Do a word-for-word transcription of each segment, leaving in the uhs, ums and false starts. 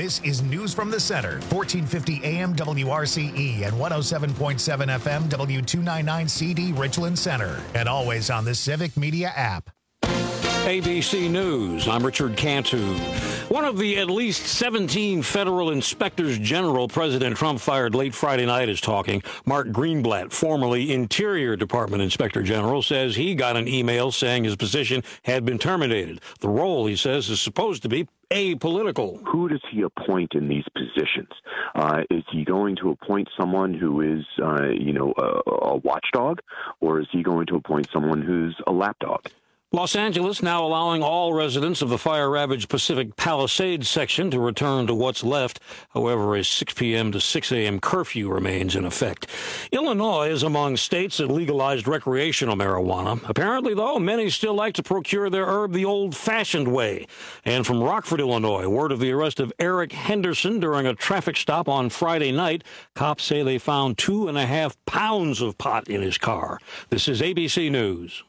This is News from the Center, fourteen fifty A M W R C E and one oh seven point seven F M W two ninety-nine C D Richland Center. And always on the Civic Media app. A B C News, I'm Richard Cantu. One of the at least seventeen federal inspectors general President Trump fired late Friday night is talking. Mark Greenblatt, formerly Interior Department Inspector General, says he got an email saying his position had been terminated. The role, he says, is supposed to be apolitical. Who does he appoint in these positions? Uh, is he going to appoint someone who is, uh, you know, a, a watchdog, or is he going to appoint someone who's a lapdog? Los Angeles now allowing all residents of the fire-ravaged Pacific Palisades section to return to what's left. However, a six p.m. to six a.m. curfew remains in effect. Illinois is among states that legalized recreational marijuana. Apparently, though, many still like to procure their herb the old-fashioned way. And from Rockford, Illinois, word of the arrest of Eric Henderson during a traffic stop on Friday night. Cops say they found two and a half pounds of pot in his car. This is A B C News.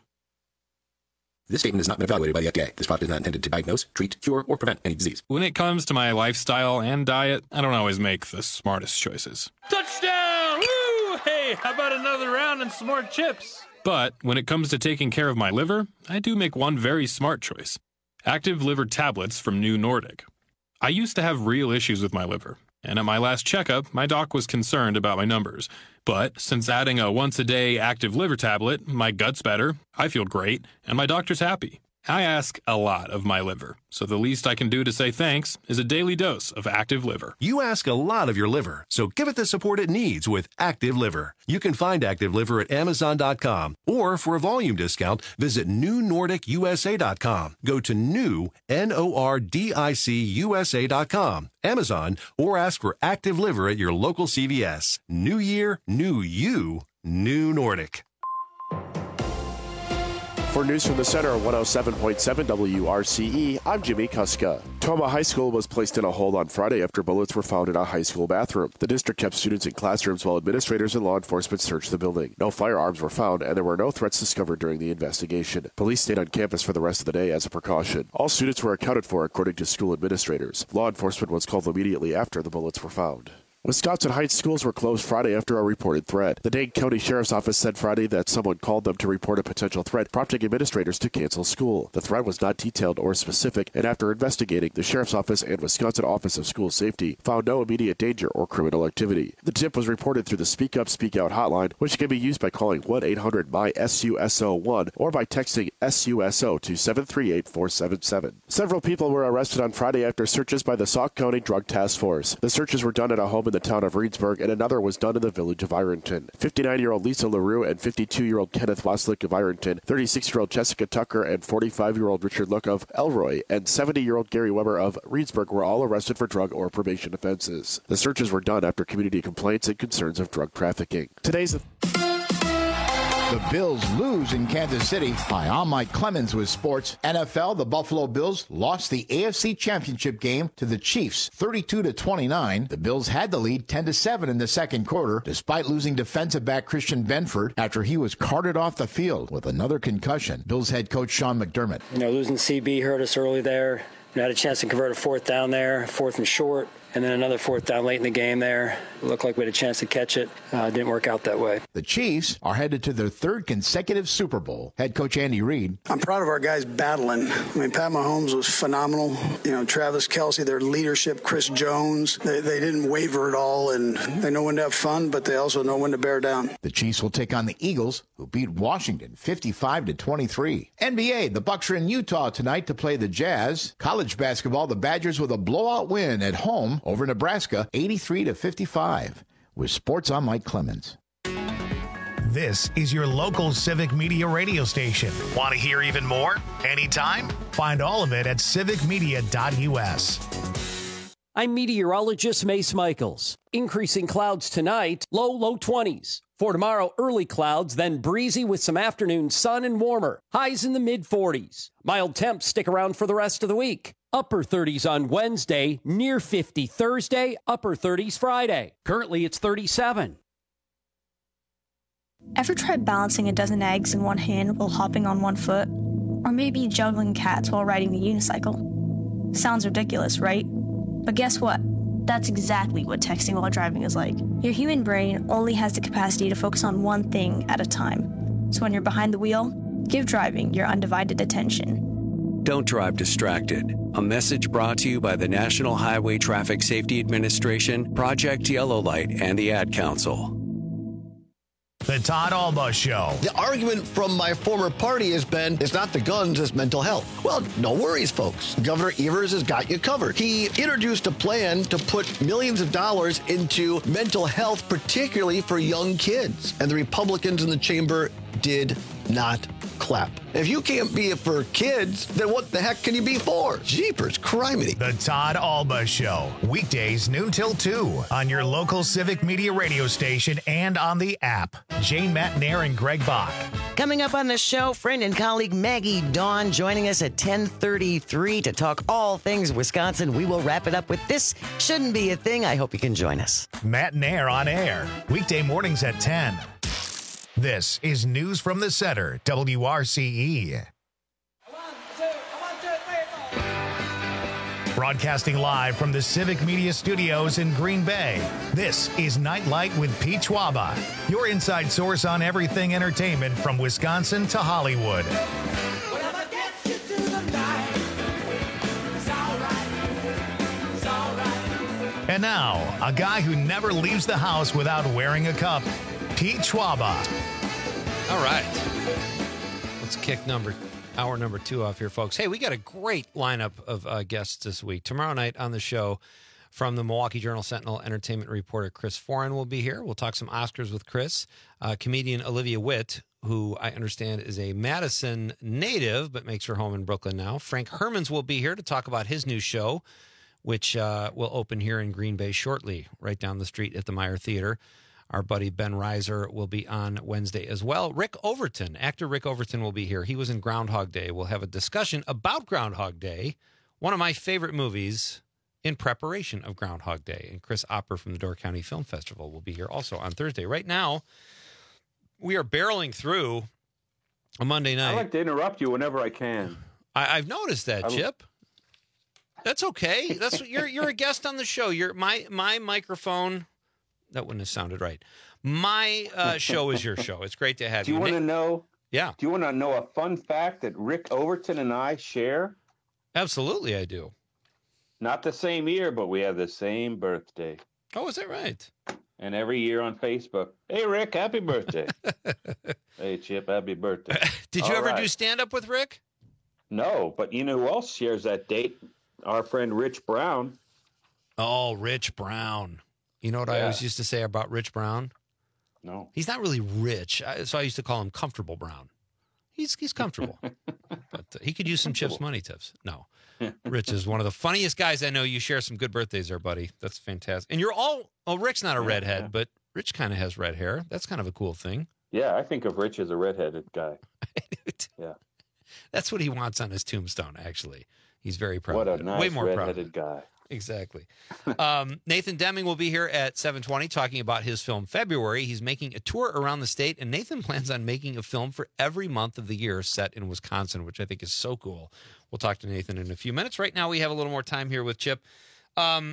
This statement has not been evaluated by the F D A. This product is not intended to diagnose, treat, cure, or prevent any disease. When it comes to my lifestyle and diet, I don't always make the smartest choices. Touchdown! Woo! Hey, how about another round and some more chips? But when it comes to taking care of my liver, I do make one very smart choice. Active Liver Tablets from New Nordic. I used to have real issues with my liver, and at my last checkup, my doc was concerned about my numbers. But since adding a once-a-day Active Liver tablet, my gut's better, I feel great, and my doctor's happy. I ask a lot of my liver, so the least I can do to say thanks is a daily dose of Active Liver. You ask a lot of your liver, so give it the support it needs with Active Liver. You can find Active Liver at Amazon dot com, or for a volume discount, visit New Nordic U S A dot com. Go to new, N O R D I C U S A dot com, Amazon, or ask for Active Liver at your local C V S. New year, new you, New Nordic. For News from the Center on one oh seven point seven W R C E, I'm Jimmy Kuska. Toma High School was placed in a hold on Friday after bullets were found in a high school bathroom. The district kept students in classrooms while administrators and law enforcement searched the building. No firearms were found, and there were no threats discovered during the investigation. Police stayed on campus for the rest of the day as a precaution. All students were accounted for, according to school administrators. Law enforcement was called immediately after the bullets were found. Wisconsin Heights schools were closed Friday after a reported threat. The Dane County Sheriff's Office said Friday that someone called them to report a potential threat, prompting administrators to cancel school. The threat was not detailed or specific, and after investigating, the Sheriff's Office and Wisconsin Office of School Safety found no immediate danger or criminal activity. The tip was reported through the Speak Up, Speak Out hotline, which can be used by calling one eight hundred M Y S U S O one or by texting S U S O to seven three eight four seven seven. Several people were arrested on Friday after searches by the Sauk County Drug Task Force. The searches were done at a home in the town of Reedsburg, and another was done in the village of Ironton. fifty-nine-year-old Lisa LaRue and fifty-two-year-old Kenneth Waslick of Ironton, thirty-six-year-old Jessica Tucker, and forty-five-year-old Richard Look of Elroy, and seventy-year-old Gary Weber of Reedsburg were all arrested for drug or probation offenses. The searches were done after community complaints and concerns of drug trafficking. Today's the The Bills lose in Kansas City. Hi, I'm Mike Clemens with sports. N F L, the Buffalo Bills lost the A F C Championship game to the Chiefs, thirty-two to twenty-nine. The Bills had the lead ten to seven in the second quarter, despite losing defensive back Christian Benford after he was carted off the field with another concussion. Bills head coach Sean McDermott. You know, losing C B hurt us early there. We had a chance to convert a fourth down there, fourth and short. And then another fourth down late in the game there. It looked like we had a chance to catch it. Uh, didn't work out that way. The Chiefs are headed to their third consecutive Super Bowl. Head coach Andy Reid. I'm proud of our guys battling. I mean, Pat Mahomes was phenomenal. You know, Travis Kelce, their leadership, Chris Jones, they, they didn't waver at all, and they know when to have fun, but they also know when to bear down. The Chiefs will take on the Eagles, who beat Washington fifty-five to twenty-three. N B A, the Bucks are in Utah tonight to play the Jazz. College basketball, the Badgers with a blowout win at home over Nebraska, eighty-three to fifty-five. With sports, I'm Mike Clemens. This is your local Civic Media radio station. Want to hear even more? Anytime? Find all of it at civic media dot U S. I'm meteorologist Mace Michaels. Increasing clouds tonight, low, low twenties. For tomorrow, early clouds, then breezy with some afternoon sun and warmer. Highs in the mid forties. Mild temps stick around for the rest of the week. Upper thirties on Wednesday, near fifty Thursday, upper thirties Friday. Currently, it's thirty-seven. Ever tried balancing a dozen eggs in one hand while hopping on one foot? Or maybe juggling cats while riding a unicycle? Sounds ridiculous, right? But guess what? That's exactly what texting while driving is like. Your human brain only has the capacity to focus on one thing at a time. So when you're behind the wheel, give driving your undivided attention. Don't drive distracted. A message brought to you by the National Highway Traffic Safety Administration, Project Yellow Light, and the Ad Council. The Todd Alba Show. The argument from my former party has been, it's not the guns, it's mental health. Well, no worries, folks. Governor Evers has got you covered. He introduced a plan to put millions of dollars into mental health, particularly for young kids. And the Republicans in the chamber did not clap. If you can't be it for kids, then what the heck can you be for? Jeepers, criminy. The Todd Alba Show. Weekdays noon till two on your local Civic Media radio station and on the app. Jane Matnair and Greg Bach. Coming up on the show, friend and colleague Maggie Dawn joining us at ten thirty-three to talk all things Wisconsin. We will wrap it up with This Shouldn't Be a Thing. I hope you can join us. Matnair on air. Weekday mornings at ten. This is News from the Center, W R C E. Broadcasting live from the Civic Media Studios in Green Bay, this is Nightlight with Pete Schwaba, your inside source on everything entertainment from Wisconsin to Hollywood. And now, a guy who never leaves the house without wearing a cup, Pete Schwaba. All right. Let's kick number hour number two off here, folks. Hey, we got a great lineup of uh, guests this week. Tomorrow night on the show from the Milwaukee Journal-Sentinel entertainment reporter Chris Foran will be here. We'll talk some Oscars with Chris. Uh, comedian Olivia Witt, who I understand is a Madison native but makes her home in Brooklyn now. Frank Hermans will be here to talk about his new show, which uh, will open here in Green Bay shortly, right down the street at the Meyer Theater. Our buddy Ben Reiser will be on Wednesday as well. Rick Overton, actor Rick Overton will be here. He was in Groundhog Day. We'll have a discussion about Groundhog Day, one of my favorite movies in preparation of Groundhog Day. And Chris Opper from the Door County Film Festival will be here also on Thursday. Right now, we are barreling through a Monday night. I like to interrupt you whenever I can. I, I've noticed that, I'm... Chip. That's okay. That's you're you're a guest on the show. You're my my microphone. That wouldn't have sounded right. My uh, show is your show. It's great to have you. Do you want to know? Yeah. Do you want to know a fun fact that Rick Overton and I share? Absolutely, I do. Not the same year, but we have the same birthday. Oh, is that right? And every year on Facebook, hey, Rick, happy birthday. Hey, Chip, happy birthday. Did you All ever right. do stand-up with Rick? No, but you know who else shares that date? Our friend Rich Brown. Oh, Rich Brown. You know what yeah. I always used to say about Rich Brown? No. He's not really rich, so I used to call him Comfortable Brown. He's he's comfortable. But uh, he could use some Chip's money tips. No. Rich is one of the funniest guys I know. You share some good birthdays there, buddy. That's fantastic. And you're all, oh, Rick's not a yeah, redhead, yeah. but Rich kind of has red hair. That's kind of a cool thing. Yeah, I think of Rich as a redheaded guy. Yeah. That's what he wants on his tombstone, actually. He's very proud what of a it. nice Way more redheaded proud guy. Exactly. Um, Nathan Deming will be here at seven twenty talking about his film February. He's making a tour around the state, and Nathan plans on making a film for every month of the year set in Wisconsin, which I think is so cool. We'll talk to Nathan in a few minutes. Right now, we have a little more time here with Chip. Um,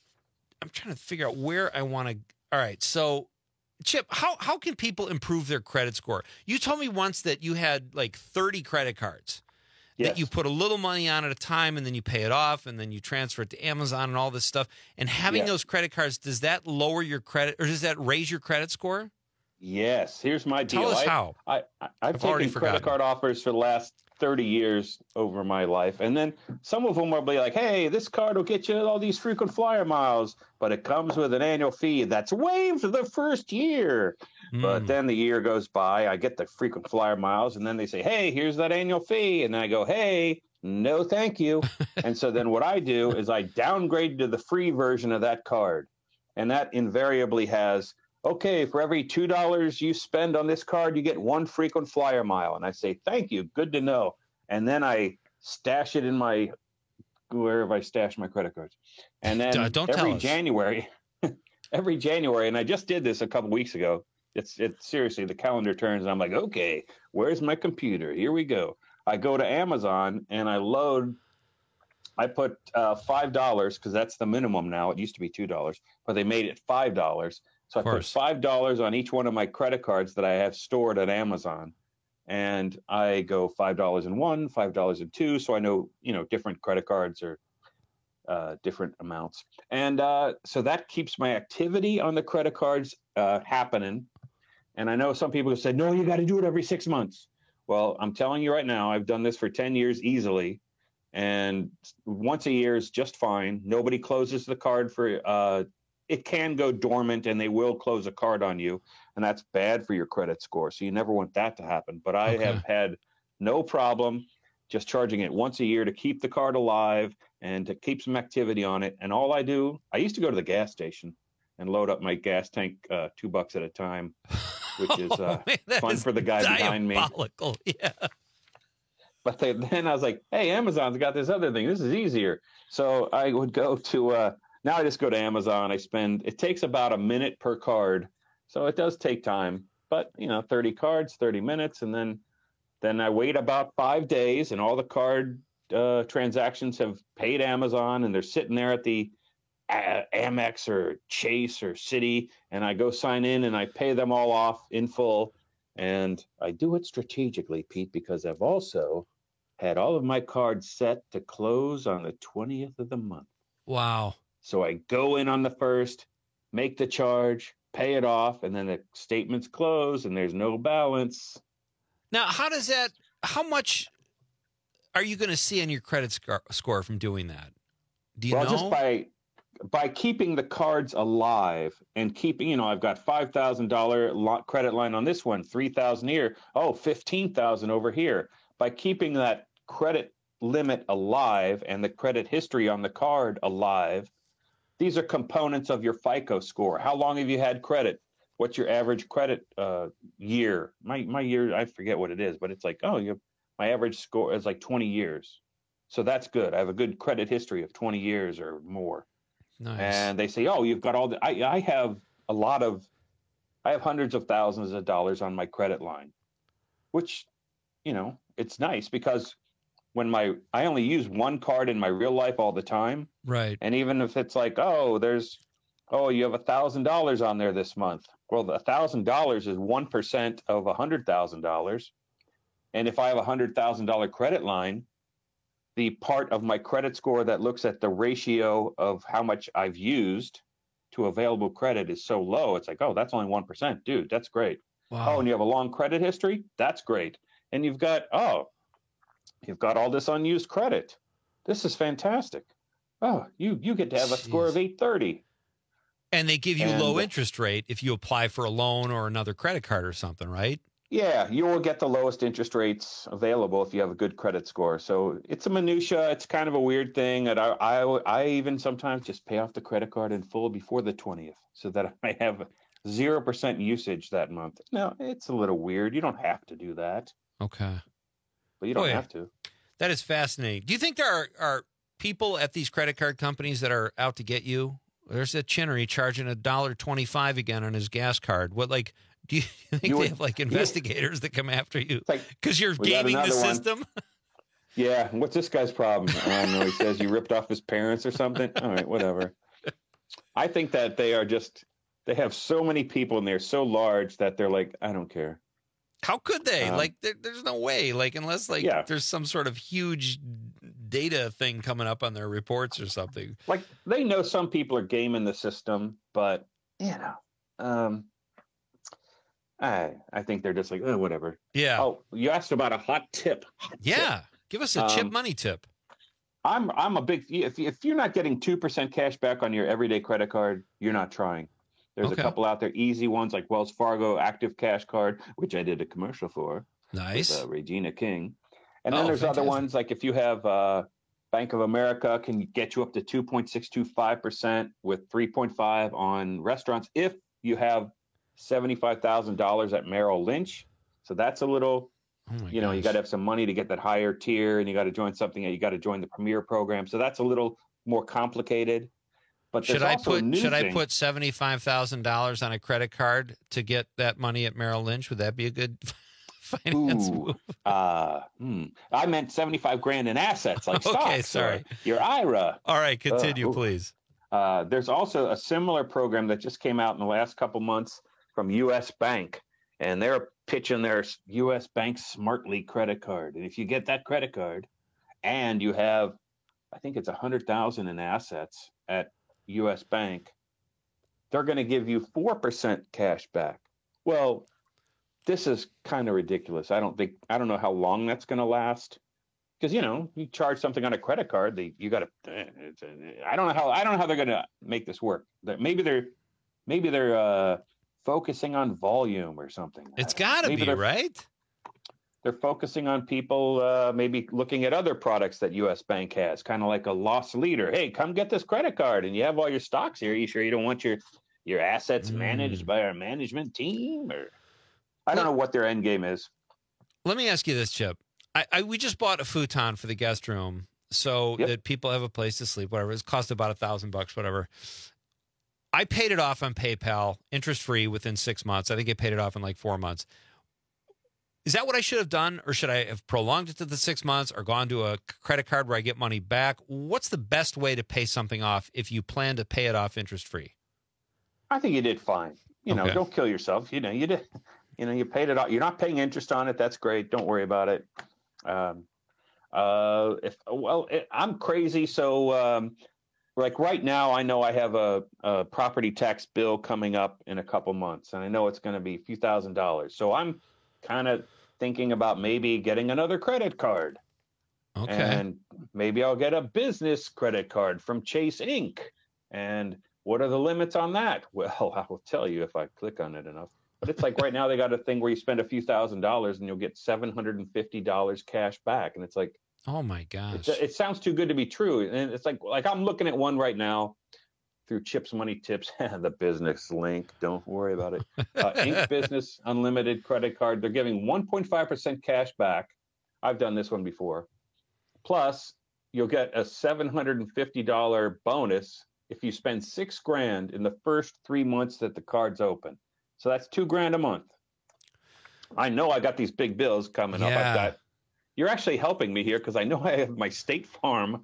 I'm trying to figure out where I want to. All right. So, Chip, how, how can people improve their credit score? You told me once that you had like thirty credit cards. Yes. That you put a little money on at a time and then you pay it off and then you transfer it to Amazon and all this stuff. And having yes. those credit cards, does that lower your credit or does that raise your credit score? Yes. Here's my deal. Tell us I, how. I, I, I've, I've already taken forgotten. credit card offers for the last thirty years over my life. And then some of them will be like, hey, this card will get you all these frequent flyer miles, but it comes with an annual fee that's waived for the first year. Mm. But then the year goes by, I get the frequent flyer miles, and then they say, hey, here's that annual fee. And then I go, hey, no, thank you. And so then what I do is I downgrade to the free version of that card. And that invariably has, okay, for every two dollars you spend on this card, you get one frequent flyer mile. And I say, thank you. Good to know. And then I stash it in my, wherever I stash my credit cards. And then don't, don't every tell us. January, every January, and I just did this a couple weeks ago. It's it's seriously, the calendar turns and I'm like, okay, where's my computer? Here we go. I go to Amazon and I load I put uh, five dollars because that's the minimum now. It used to be two dollars, but they made it five dollars. So I put five dollars on each one of my credit cards that I have stored at Amazon. And I go five dollars in one, five dollars in two. So I know, you know, different credit cards are uh, different amounts. And uh, so that keeps my activity on the credit cards uh, happening. And I know some people have said, no, you got to do it every six months. Well, I'm telling you right now, I've done this for ten years easily. And once a year is just fine. Nobody closes the card for, uh, it can go dormant and they will close a card on you. And that's bad for your credit score. So you never want that to happen. But I Okay. have had no problem just charging it once a year to keep the card alive and to keep some activity on it. And all I do, I used to go to the gas station and load up my gas tank uh, two bucks at a time, which is uh, Oh, man, that fun is for the guy behind me. diabolical. Yeah. But they, then I was like, hey, Amazon's got this other thing. This is easier. So I would go to, uh, now I just go to Amazon. I spend, it takes about a minute per card. So it does take time, but you know, thirty cards, thirty minutes. And then, then I wait about five days and all the card uh, transactions have paid Amazon and they're sitting there at the uh, Amex or Chase or Citi. And I go sign in and I pay them all off in full. And I do it strategically, Pete, because I've also had all of my cards set to close on the twentieth of the month. Wow. So I go in on the first, make the charge, pay it off, and then the statements close and there's no balance. Now, how does that, how much are you going to see on your credit sc- score from doing that? Do you well, know? just by by keeping the cards alive and keeping, you know, I've got five thousand dollars credit line on this one, three thousand dollars here, oh, fifteen thousand dollars over here. By keeping that credit limit alive and the credit history on the card alive, these are components of your FICO score. How long have you had credit? What's your average credit uh, year? My my year, I forget what it is, but it's like, oh, you my average score is like twenty years. So that's good. I have a good credit history of twenty years or more. Nice. And they say, oh, you've got all the, I, I have a lot of, I have hundreds of thousands of dollars on my credit line, which, you know, it's nice because when my, I only use one card in my real life all the time. Right. And even if it's like, oh, there's, oh, you have a thousand dollars on there this month. Well, a thousand dollars is one percent of a hundred thousand dollars. And if I have a hundred thousand dollar credit line, the part of my credit score that looks at the ratio of how much I've used to available credit is so low. It's like, oh, that's only one percent. Dude, that's great. Wow. Oh, and you have a long credit history? That's great. And you've got, oh, you've got all this unused credit. This is fantastic. Oh, you you get to have a score of eight thirty. And they give you And- low interest rate if you apply for a loan or another credit card or something, right? Yeah, you will get the lowest interest rates available if you have a good credit score. So it's a minutia. It's kind of a weird thing. And I, I, I even sometimes just pay off the credit card in full before the twentieth so that I have zero percent usage that month. No, it's a little weird. You don't have to do that, Okay. but you don't Boy, have to. That is fascinating. Do you think there are, are people at these credit card companies that are out to get you? There's a Chinnery charging a dollar twenty-five again on his gas card. What, like, do you think You they would- have like investigators that come after you because you're we got gaming the another one. system? Yeah, what's this guy's problem? I don't know. He says you ripped off his parents or something. All right, whatever. I think that they are just, they have so many people and they're so large that they're like, I don't care. How could they? Um, like, there, there's no way. Like, unless like Yeah. there's some sort of huge data thing coming up on their reports or something. Like they know some people are gaming the system, but you know, um, I I think they're just like, oh, whatever. Yeah. Oh, you asked about a hot tip. Hot Yeah. tip. Give us a chip Um, money tip. I'm I'm a big if if you're not getting two percent cash back on your everyday credit card, you're not trying. There's Okay. a couple out there, easy ones like Wells Fargo Active Cash Card, which I did a commercial for. Nice. With, uh, Regina King. And then Oh, there's other fantastic. ones like if you have uh, Bank of America can get you up to two point six two five percent with three point five on restaurants if you have seventy-five thousand dollars at Merrill Lynch. So that's a little, Oh you know, you got to have some money to get that higher tier and you got to join something and you got to join the Premier program. So that's a little more complicated. But Should there's I also a put new should I thing. put seventy five thousand dollars on a credit card to get that money at Merrill Lynch? Would that be a good finance Ooh, move? Uh, hmm. I meant seventy-five grand in assets like stocks. Okay, sorry. Your I R A. All right, continue, uh, please. Uh, there's also a similar program that just came out in the last couple months from U S Bank, and they're pitching their U S Bank Smartly credit card. And if you get that credit card and you have, I think it's one hundred thousand dollars in assets at U S Bank, they're going to give you four percent cash back. Well, this is kind of ridiculous. I don't think, I don't know how long that's going to last. Because, you know, you charge something on a credit card, they, you got to, I don't know how, I don't know how they're going to make this work. Maybe they're, maybe they're uh, focusing on volume or something. It's got to be, right? They're focusing on people uh, maybe looking at other products that U S Bank has, kind of like a loss leader. Hey, come get this credit card and you have all your stocks here. Are you sure you don't want your, your assets mm. managed by our management team? Or I don't know what their end game is. Let me ask you this, Chip. I, I we just bought a futon for the guest room so yep. that people have a place to sleep, whatever. It's cost about a thousand bucks, whatever. I paid it off on PayPal, interest-free within six months. I think I paid it off in like four months. Is that what I should have done, or should I have prolonged it to the six months or gone to a credit card where I get money back? What's the best way to pay something off if you plan to pay it off interest-free? I think you did fine. You know, okay. Don't kill yourself. You know, you did. You know, you paid it off. You're not paying interest on it. That's great. Don't worry about it. Um, uh, if well, it, I'm crazy. So, um, like right now, I know I have a, a property tax bill coming up in a couple months, and I know it's going to be a few thousand dollars. So I'm kind of thinking about maybe getting another credit card. Okay. And maybe I'll get a business credit card from Chase Incorporated. And what are the limits on that? Well, I will tell you if I click on it enough. But it's like right now they got a thing where you spend a few thousand dollars and you'll get seven hundred fifty dollars cash back. And it's like, oh my gosh, it, it sounds too good to be true. And it's like, like I'm looking at one right now through Chips Money Tips, the business link. Don't worry about it. Uh, Inc Business Unlimited Credit Card. They're giving one point five percent cash back. I've done this one before. Plus, you'll get a seven hundred fifty dollars bonus if you spend six grand in the first three months that the card's open. So that's two grand a month. I know I got these big bills coming yeah. up. I've got, you're actually helping me here because I know I have my State Farm.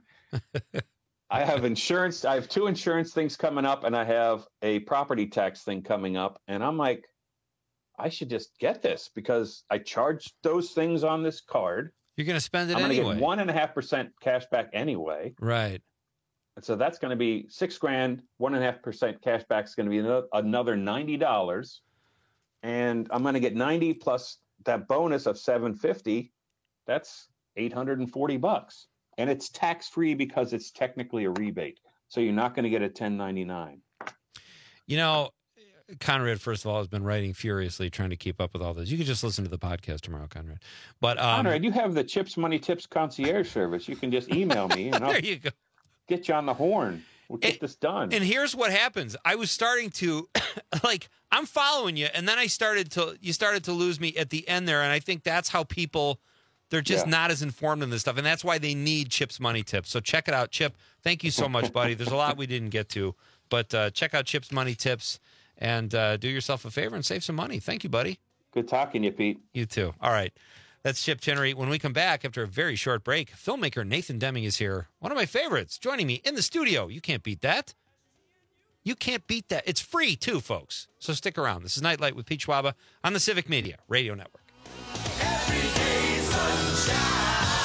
I have insurance. I have two insurance things coming up, and I have a property tax thing coming up. And I'm like, I should just get this because I charged those things on this card. You're going to spend it I'm anyway. I'm going to get one and a half percent cash back anyway. Right. And so that's going to be six grand, one and a half percent cash back is going to be another ninety dollars. And I'm going to get ninety plus that bonus of seven fifty. That's eight hundred forty bucks. And it's tax free because it's technically a rebate. So you're not going to get a ten ninety-nine. You know, Conrad, first of all, has been writing furiously trying to keep up with all this. You can just listen to the podcast tomorrow, Conrad. But um, Conrad, you have the Chips Money Tips concierge service. You can just email me and I'll there you go. Get you on the horn. We'll get and, this done. And here's what happens. I was starting to, like, I'm following you, and then I started to, you started to lose me at the end there, and I think that's how people, they're just yeah. not as informed in this stuff, and that's why they need Chip's Money Tips. So check it out, Chip. Thank you so much, buddy. There's a lot we didn't get to, but uh, check out Chip's Money Tips and uh, do yourself a favor and save some money. Thank you, buddy. Good talking to you, Pete. You too. All right. That's Chip Chinnery. When we come back after a very short break, filmmaker Nathan Deming is here. One of my favorites, joining me in the studio. You can't beat that. You can't beat that. It's free, too, folks. So stick around. This is Nightlight with Pete Schwaba on the Civic Media Radio Network. Everyday sunshine.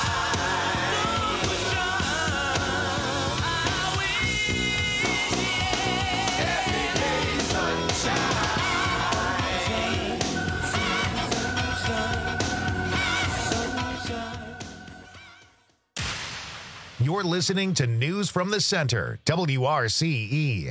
You're listening to News from the Center, W R C E.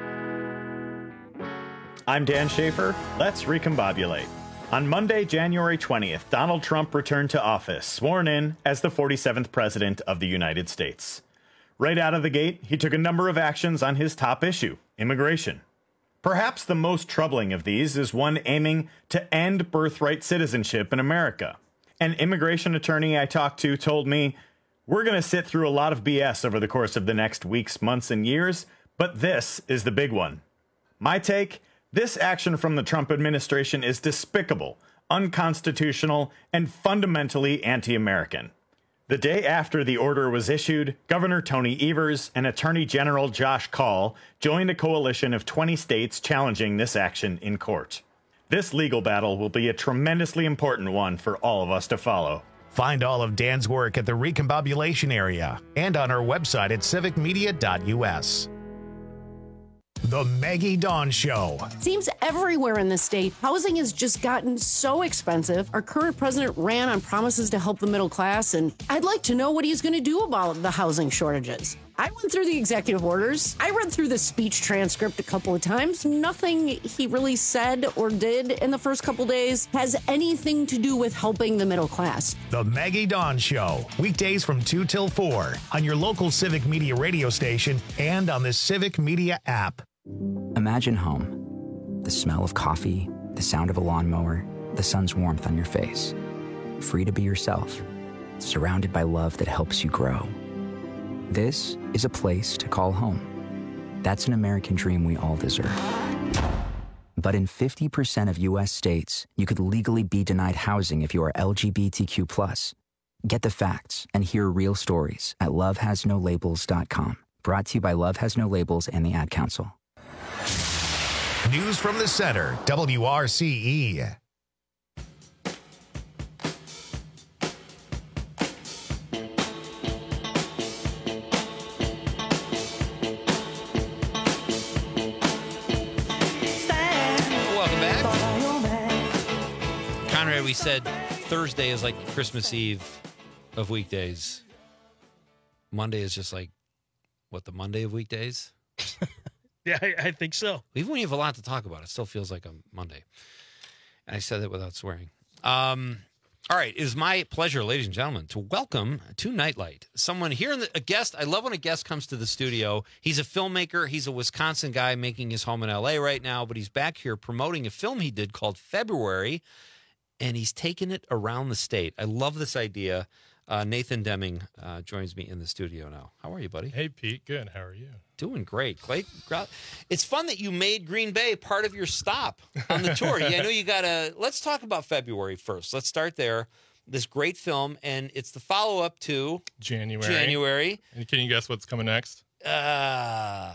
I'm Dan Schaefer. Let's recombobulate. On Monday, January twentieth, Donald Trump returned to office, sworn in as the forty-seventh President of the United States. Right out of the gate, he took a number of actions on his top issue, immigration. Perhaps the most troubling of these is one aiming to end birthright citizenship in America. An immigration attorney I talked to told me, "We're going to sit through a lot of B S over the course of the next weeks, months, and years, but this is the big one." My take? This action from the Trump administration is despicable, unconstitutional, and fundamentally anti-American. The day after the order was issued, Governor Tony Evers and Attorney General Josh Kaul joined a coalition of twenty states challenging this action in court. This legal battle will be a tremendously important one for all of us to follow. Find all of Dan's work at the Recombobulation area and on our website at civic media dot u s. The Maggie Dawn Show. Seems everywhere in the state, housing has just gotten so expensive. Our current president ran on promises to help the middle class, and I'd like to know what he's going to do about the housing shortages. I went through the executive orders. I read through the speech transcript a couple of times. Nothing he really said or did in the first couple days has anything to do with helping the middle class. The Maggie Dawn Show. Weekdays from two till four on your local Civic Media radio station and on the Civic Media app. Imagine home. The smell of coffee, the sound of a lawnmower, the sun's warmth on your face. Free to be yourself. Surrounded by love that helps you grow. This is a place to call home. That's an American dream we all deserve. But in fifty percent of U S states, you could legally be denied housing if you are L G B T Q plus. Get the facts and hear real stories at love has no labels dot com. Brought to you by Love Has No Labels and the Ad Council. News from the Center, W R C E. Conrad, we said Thursday is like Christmas Eve of weekdays. Monday is just like, what, the Monday of weekdays? Yeah, I, I think so. Even when you have a lot to talk about, it still feels like a Monday. And I said that without swearing. Um, all right, it is my pleasure, ladies and gentlemen, to welcome to Nightlight someone here, in the, a guest. I love when a guest comes to the studio. He's a filmmaker. He's a Wisconsin guy making his home in L A right now, but he's back here promoting a film he did called February, and he's taken it around the state. I love this idea. Uh, Nathan Deming uh, joins me in the studio now. How are you, buddy? Hey, Pete. Good. How are you? Doing great. Great. It's fun that you made Green Bay part of your stop on the tour. Yeah, I know you got to. Let's talk about February first. Let's start there. This great film, and it's the follow-up to January. January. And can you guess what's coming next? Uh,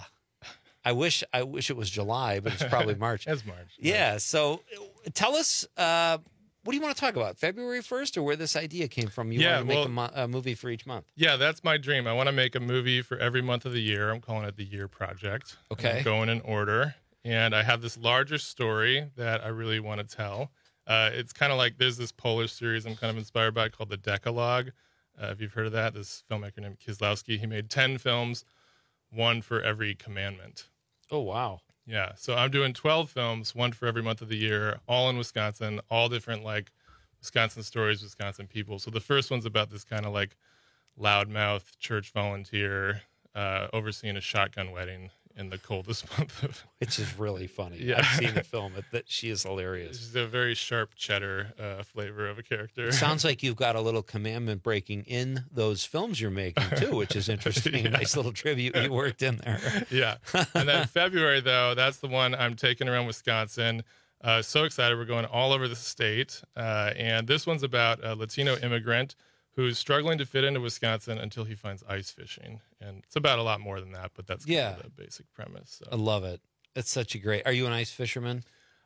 I wish I wish it was July, but it's probably March. It's March. Yeah. So tell us. Uh, What do you want to talk about? February first, or where this idea came from? You yeah, want to make well, a, mo- a movie for each month? Yeah, that's my dream. I want to make a movie for every month of the year. I'm calling it the Year Project. Okay. I'm going in order. And I have this larger story that I really want to tell. Uh, it's kind of like there's this Polish series I'm kind of inspired by called The Decalogue. Uh, if you've heard of that, this filmmaker named Kieslowski, he made ten films, one for every commandment. Oh, wow. Yeah, so I'm doing twelve films, one for every month of the year, all in Wisconsin, all different, like, Wisconsin stories, Wisconsin people. So the first one's about this kind of like loudmouth church volunteer uh, overseeing a shotgun wedding in the coldest month of. Which is really funny. Yeah. I've seen the film. That she is hilarious. She's a very sharp cheddar uh, flavor of a character. It sounds like you've got a little commandment breaking in those films you're making too, which is interesting. Yeah. A nice little tribute you worked in there. Yeah. And then February, though, that's the one I'm taking around Wisconsin. Uh, so excited. We're going all over the state. Uh, and this one's about a Latino immigrant who's struggling to fit into Wisconsin until he finds ice fishing. And it's about a lot more than that, but that's kind Yeah. of the basic premise. So. I love it. It's such a great. Are you an ice fisherman?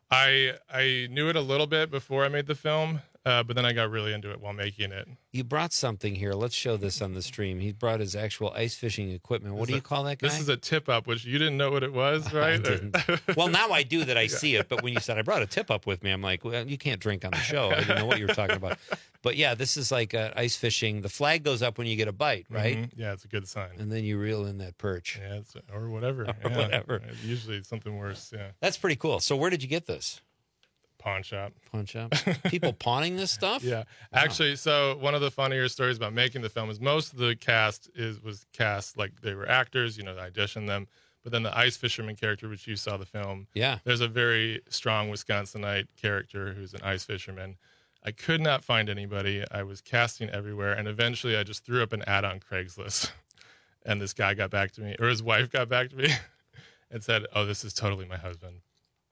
I I knew it a little bit before I made the film, uh, but then I got really into it while making it. You brought something here. Let's show this on the stream. He brought his actual ice fishing equipment. What This do you is a- call that guy? This is a tip up, which you didn't know what it was, right? I didn't. Well, now I do that I see it. But when you said I brought a tip up with me, I'm like, well, you can't drink on the show. I didn't know what you were talking about. But yeah, this is like uh, ice fishing. The flag goes up when you get a bite, right? Mhm. Yeah, it's a good sign. And then you reel in that perch. Yeah, it's, or whatever. Or yeah. whatever. Usually it's something worse. Yeah. That's pretty cool. So where did you get this? Pawn shop. Pawn shop. People pawning this stuff? Yeah. Actually, so one of the funnier stories about making the film is most of the cast is was cast like they were actors, you know, I auditioned them. But then the ice fisherman character, which you saw the film, yeah, there's a very strong Wisconsinite character who's an ice fisherman. I could not find anybody. I was casting everywhere, and eventually I just threw up an ad on Craigslist, and this guy got back to me, or his wife got back to me, and said, "Oh, this is totally my husband."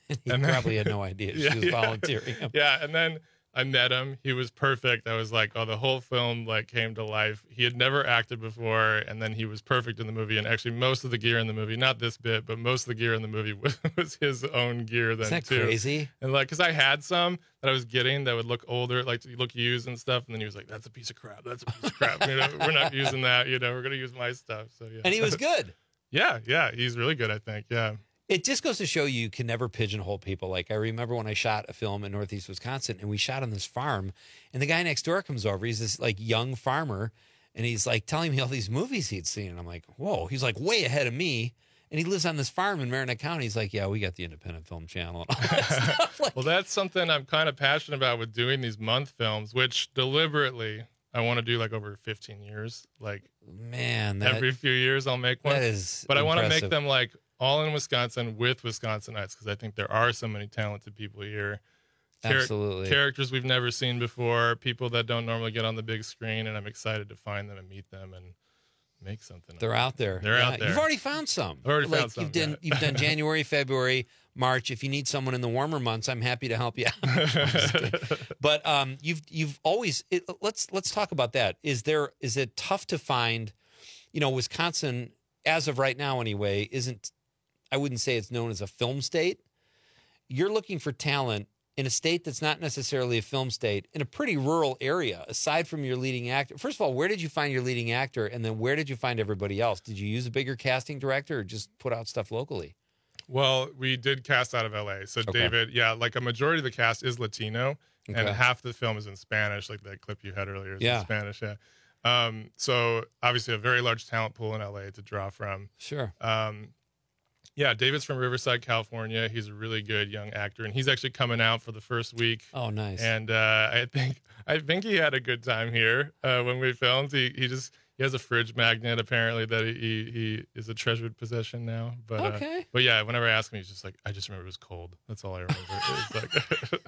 He And then- probably had no idea she Yeah, was yeah. volunteering him. Yeah, and then I met him. He was perfect. I was like, oh, the whole film like came to life. He had never acted before, and then he was perfect in the movie. And actually, most of the gear in the movie, not this bit, but most of the gear in the movie was, was his own gear then Isn't that too. crazy? And like, because I had some that I was getting that would look older, like look used and stuff. And then he was like, "That's a piece of crap. That's a piece of crap. You know, we're not using that. You know, we're gonna use my stuff." So yeah. And he was good. yeah, yeah, he's really good. I think. Yeah. It just goes to show you, you can never pigeonhole people. Like I remember when I shot a film in Northeast Wisconsin and we shot on this farm and the guy next door comes over. He's this like young farmer and he's like telling me all these movies he'd seen. And I'm like, whoa, he's like way ahead of me. And he lives on this farm in Marinette County. He's like, yeah, we got the Independent Film Channel and all that stuff. Like, Well, that's something I'm kind of passionate about with doing these month films, which deliberately I want to do like over fifteen years. Like, man, that, every few years I'll make one. that is But I want to impressive. make them like all in Wisconsin with Wisconsinites because I think there are so many talented people here. Char- Absolutely. Characters we've never seen before, people that don't normally get on the big screen, and I'm excited to find them and meet them and make something. They're out there. They're Yeah. out there. You've already found some. I've already like found some, You've done, yeah. you've done January, February, March. If you need someone in the warmer months, I'm happy to help you out. I'm just kidding. But um, you've you've always it, let's let's talk about that. Is there is it tough to find? You know, Wisconsin, as of right now, anyway, isn't. I wouldn't say it's known as a film state. You're looking for talent in a state that's not necessarily a film state, in a pretty rural area, aside from your leading actor. First of all, where did you find your leading actor? And then where did you find everybody else? Did you use a bigger casting director or just put out stuff locally? Well, we did cast out of L A. So Okay. David, yeah, like a majority of the cast is Latino, and Okay. half the film is in Spanish, like that clip you had earlier is Yeah. in Spanish. Yeah. Um, so obviously a very large talent pool in L A to draw from. Sure. Um, yeah, David's from Riverside, California. He's a really good young actor, and he's actually coming out for the first week. Oh, nice. And uh, I think I think he had a good time here uh, when we filmed. He he just he has a fridge magnet apparently that he he, he is a treasured possession now. But uh, Okay. but yeah, whenever I ask him, he's just like, I just remember it was cold. That's all I remember. It's like,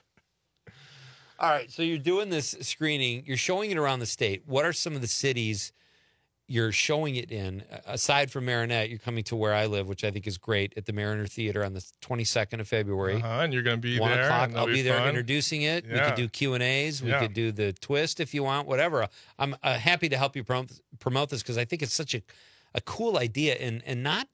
All right, so you're doing this screening. You're showing it around the state. What are some of the cities you're showing it in? Aside from Marinette, you're coming to where I live, which I think is great, at the Mariner Theater on the twenty-second of February. uh-huh, and you're gonna be One there. o'clock. and I'll that'll be there fun. introducing it. We Yeah. could do Q and A's. We Yeah. could do the twist if you want, whatever. I'm uh, happy to help you promote, promote this because I think it's such a, a cool idea and and not,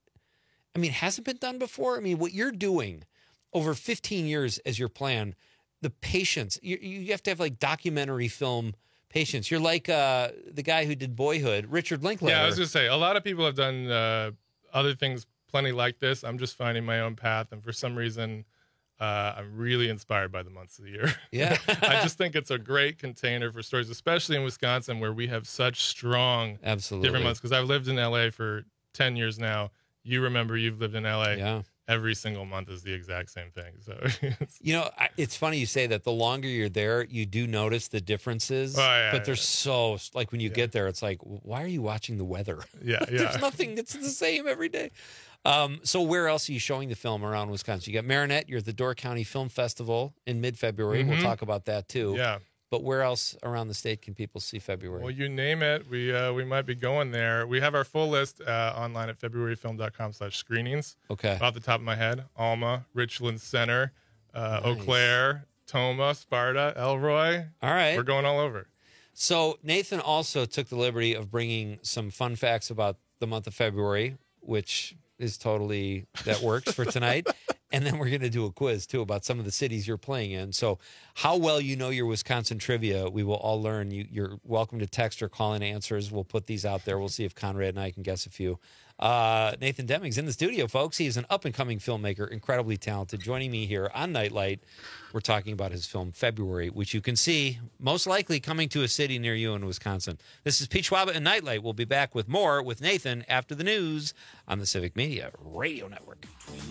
I mean, hasn't been done before. I mean, what you're doing over fifteen years as your plan, the patience, you, you have to have like documentary film patience. You're like uh, the guy who did Boyhood, Richard Linklater. Yeah, I was gonna say a lot of people have done uh, other things plenty like this. I'm just finding my own path, and for some reason, uh, I'm really inspired by the months of the year. Yeah, I just think it's a great container for stories, especially in Wisconsin where we have such strong Absolutely. different months. Because I've lived in L A for ten years now. You remember you've lived in L A. Yeah. Every single month is the exact same thing. So it's, You know, I- it's funny you say that. The longer you're there, you do notice the differences. Oh, yeah, but they're yeah. so like when you get there, it's like, why are you watching the weather? yeah, There's yeah. nothing that's the same every day. Um, so where else are you showing the film around Wisconsin? You got Marinette. You're at the Door County Film Festival in mid-February. We'll Mhm. talk about that too. Yeah. But where else around the state can people see February? Well, you name it, we uh, we might be going there. We have our full list uh, online at february film dot com slash screenings. Okay. Off the top of my head, Alma, Richland Center, uh, Eau Nice. Claire, Toma, Sparta, Elroy. All right. We're going all over. So Nathan also took the liberty of bringing some fun facts about the month of February, which is totally, that works for tonight. And then we're going to do a quiz too about some of the cities you're playing in. So how well you know your Wisconsin trivia, we will all learn. You, you're welcome to text or call in answers. We'll put these out there. We'll see if Conrad and I can guess a few. Uh, Nathan Deming's in the studio, folks. He is an up-and-coming filmmaker, incredibly talented. Joining me here on Nightlight, we're talking about his film February, which you can see most likely coming to a city near you in Wisconsin. This is Pete Schwaba and Nightlight. We'll be back with more with Nathan after the news on the Civic Media Radio Network.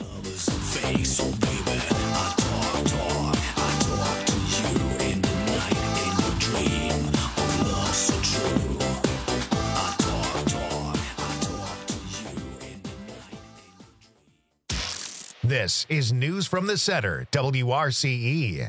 This is News from the Center, W R C E.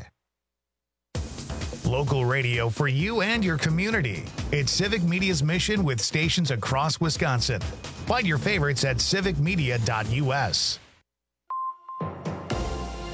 Local radio for you and your community. It's Civic Media's mission with stations across Wisconsin. Find your favorites at civic media dot U S.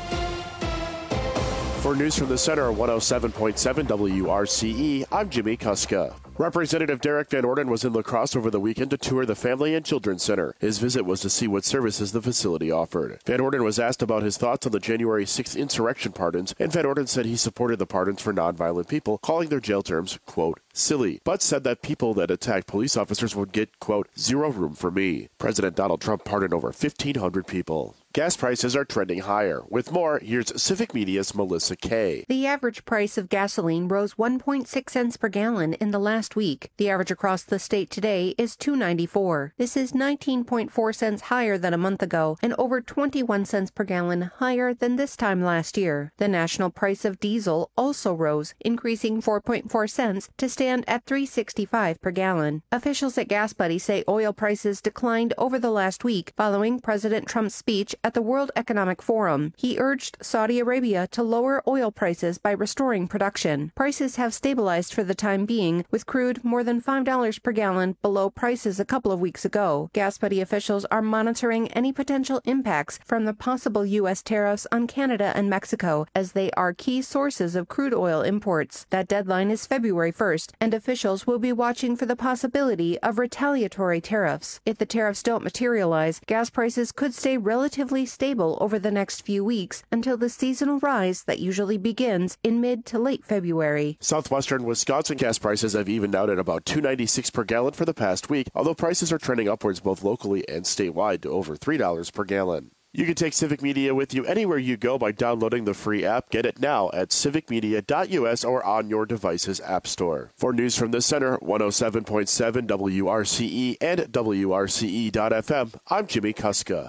For news from the center on one oh seven point seven W R C E, I'm Jimmy Kuska. Representative Derek Van Orden was in La Crosse over the weekend to tour the Family and Children's Center. His visit was to see what services the facility offered. Van Orden was asked about his thoughts on the January sixth insurrection pardons, and Van Orden said he supported the pardons for nonviolent people, calling their jail terms, quote, silly, but said that people that attacked police officers would get, quote, zero room for me. President Donald Trump pardoned over fifteen hundred people. Gas prices are trending higher. With more, here's Civic Media's Melissa Kay. The average price of gasoline rose one point six cents per gallon in the last week. The average across the state today is two ninety-four. This is nineteen point four cents higher than a month ago and over twenty-one cents per gallon higher than this time last year. The national price of diesel also rose, increasing four point four cents to stand at three sixty-five per gallon. Officials at Gas Buddy say oil prices declined over the last week following President Trump's speech at the World Economic Forum. He urged Saudi Arabia to lower oil prices by restoring production. Prices have stabilized for the time being, with crude more than five dollars per gallon below prices a couple of weeks ago. Gas Buddy officials are monitoring any potential impacts from the possible U S tariffs on Canada and Mexico, as they are key sources of crude oil imports. That deadline is February first, and officials will be watching for the possibility of retaliatory tariffs. If the tariffs don't materialize, gas prices could stay relatively stable over the next few weeks until the seasonal rise that usually begins in mid to late February. Southwestern Wisconsin gas prices have evened out at about two ninety-six per gallon for the past week, although prices are trending upwards both locally and statewide to over three dollars per gallon. You can take Civic Media with you anywhere you go by downloading the free app. Get it now at civic media dot U S or on your device's app store. For news from the center, one oh seven point seven W R C E and W R C E dot F M, I'm Jimmy Kuska.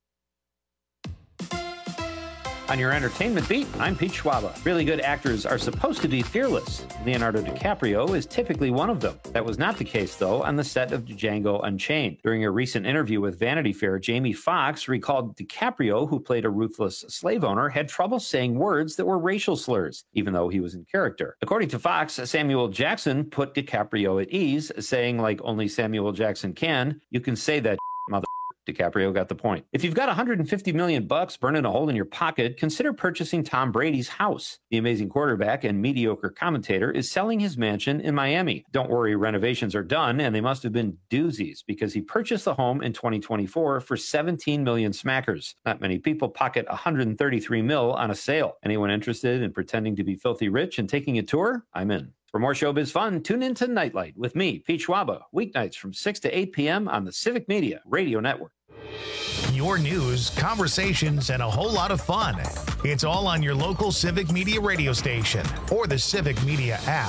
On your entertainment beat, I'm Pete Schwaba. Really good actors are supposed to be fearless. Leonardo DiCaprio is typically one of them. That was not the case, though, on the set of Django Unchained. During a recent interview with Vanity Fair, Jamie Foxx recalled DiCaprio, who played a ruthless slave owner, had trouble saying words that were racial slurs, even though he was in character. According to Fox, Samuel Jackson put DiCaprio at ease, saying, like only Samuel Jackson can, you can say that, mother. DiCaprio got the point. If you've got one hundred fifty million bucks burning a hole in your pocket, consider purchasing Tom Brady's house. The amazing quarterback and mediocre commentator is selling his mansion in Miami. Don't worry, renovations are done, and they must have been doozies because he purchased the home in twenty twenty-four for seventeen million smackers. Not many people pocket one hundred thirty-three mil on a sale. Anyone interested in pretending to be filthy rich and taking a tour? I'm in. For more showbiz fun, tune in to Nightlight with me, Pete Schwaba, weeknights from six to eight p.m. on the Civic Media Radio Network. Your news, conversations, and a whole lot of fun. It's all on your local Civic Media radio station or the Civic Media app.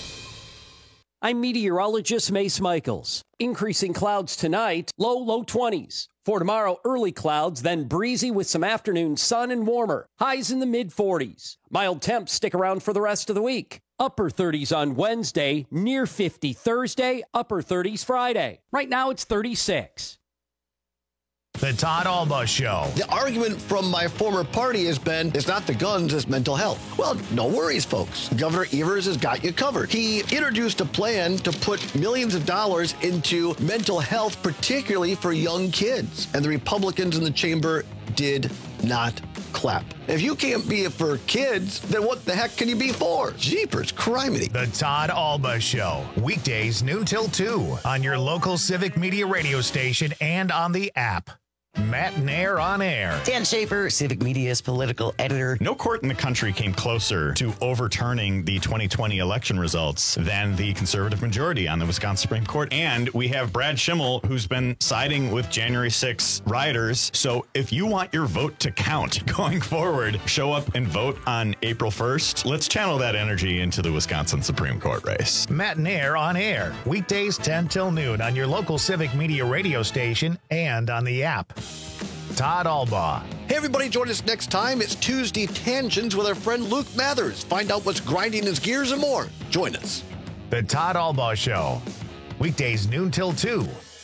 I'm meteorologist Mace Michaels. Increasing clouds tonight, low, low twenties. For tomorrow, early clouds, then breezy with some afternoon sun and warmer. Highs in the mid forties. Mild temps stick around for the rest of the week. Upper thirties on Wednesday, near fifty Thursday, upper thirties Friday. Right now it's thirty-six. The Todd Alba Show. The argument from my former party has been, it's not the guns, it's mental health. Well, no worries, folks. Governor Evers has got you covered. He introduced a plan to put millions of dollars into mental health, particularly for young kids. And the Republicans in the chamber did not clap. If you can't be for kids, then what the heck can you be for? Jeepers, criminy. The Todd Alba Show. Weekdays noon till two on your local Civic Media radio station and on the app. Matt Nair on air. Dan Schaefer, Civic Media's political editor. No court in the country came closer to overturning the twenty twenty election results than the conservative majority on the Wisconsin Supreme Court. And we have Brad Schimmel, who's been siding with January sixth rioters. So if you want your vote to count going forward, show up and vote on April first. Let's channel that energy into the Wisconsin Supreme Court race. Matt Nair on air. Weekdays ten till noon on your local Civic Media radio station and on the app. Todd Alba. Hey, everybody, join us next time. It's Tuesday Tangents with our friend Luke Mathers. Find out what's grinding his gears and more. Join us. The Todd Alba Show. Weekdays noon till two.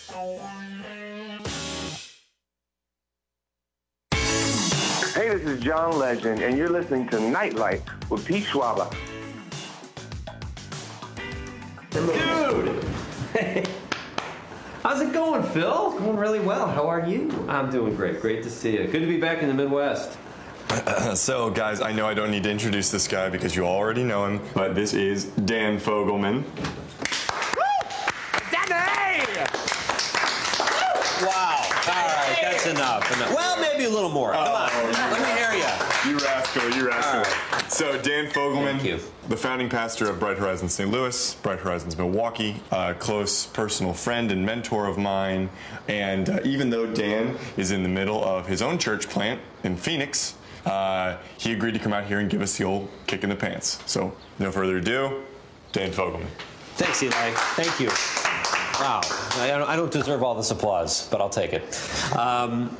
Hey, this is John Legend, and you're listening to Nightlight with Pete Schwaba. Dude! How's it going, Phil? Going really well. How are you? I'm doing great. Great to see you. Good to be back in the Midwest. So, guys, I know I don't need to introduce this guy because you already know him, but this is Dan Fogelman. Wow. All right, that's enough. enough. Well, maybe a little more. Come on. Oh, Let me hear you. You rascal, you rascal. Right. So, Dan Fogelman, the founding pastor of Bright Horizons Saint Louis, Bright Horizons Milwaukee, a close personal friend and mentor of mine. And uh, even though Dan is in the middle of his own church plant in Phoenix, uh, he agreed to come out here and give us the old kick in the pants. So, no further ado, Dan Fogelman. Thanks, Eli. Thank you. Wow. I don't, I don't deserve all this applause, but I'll take it. Um,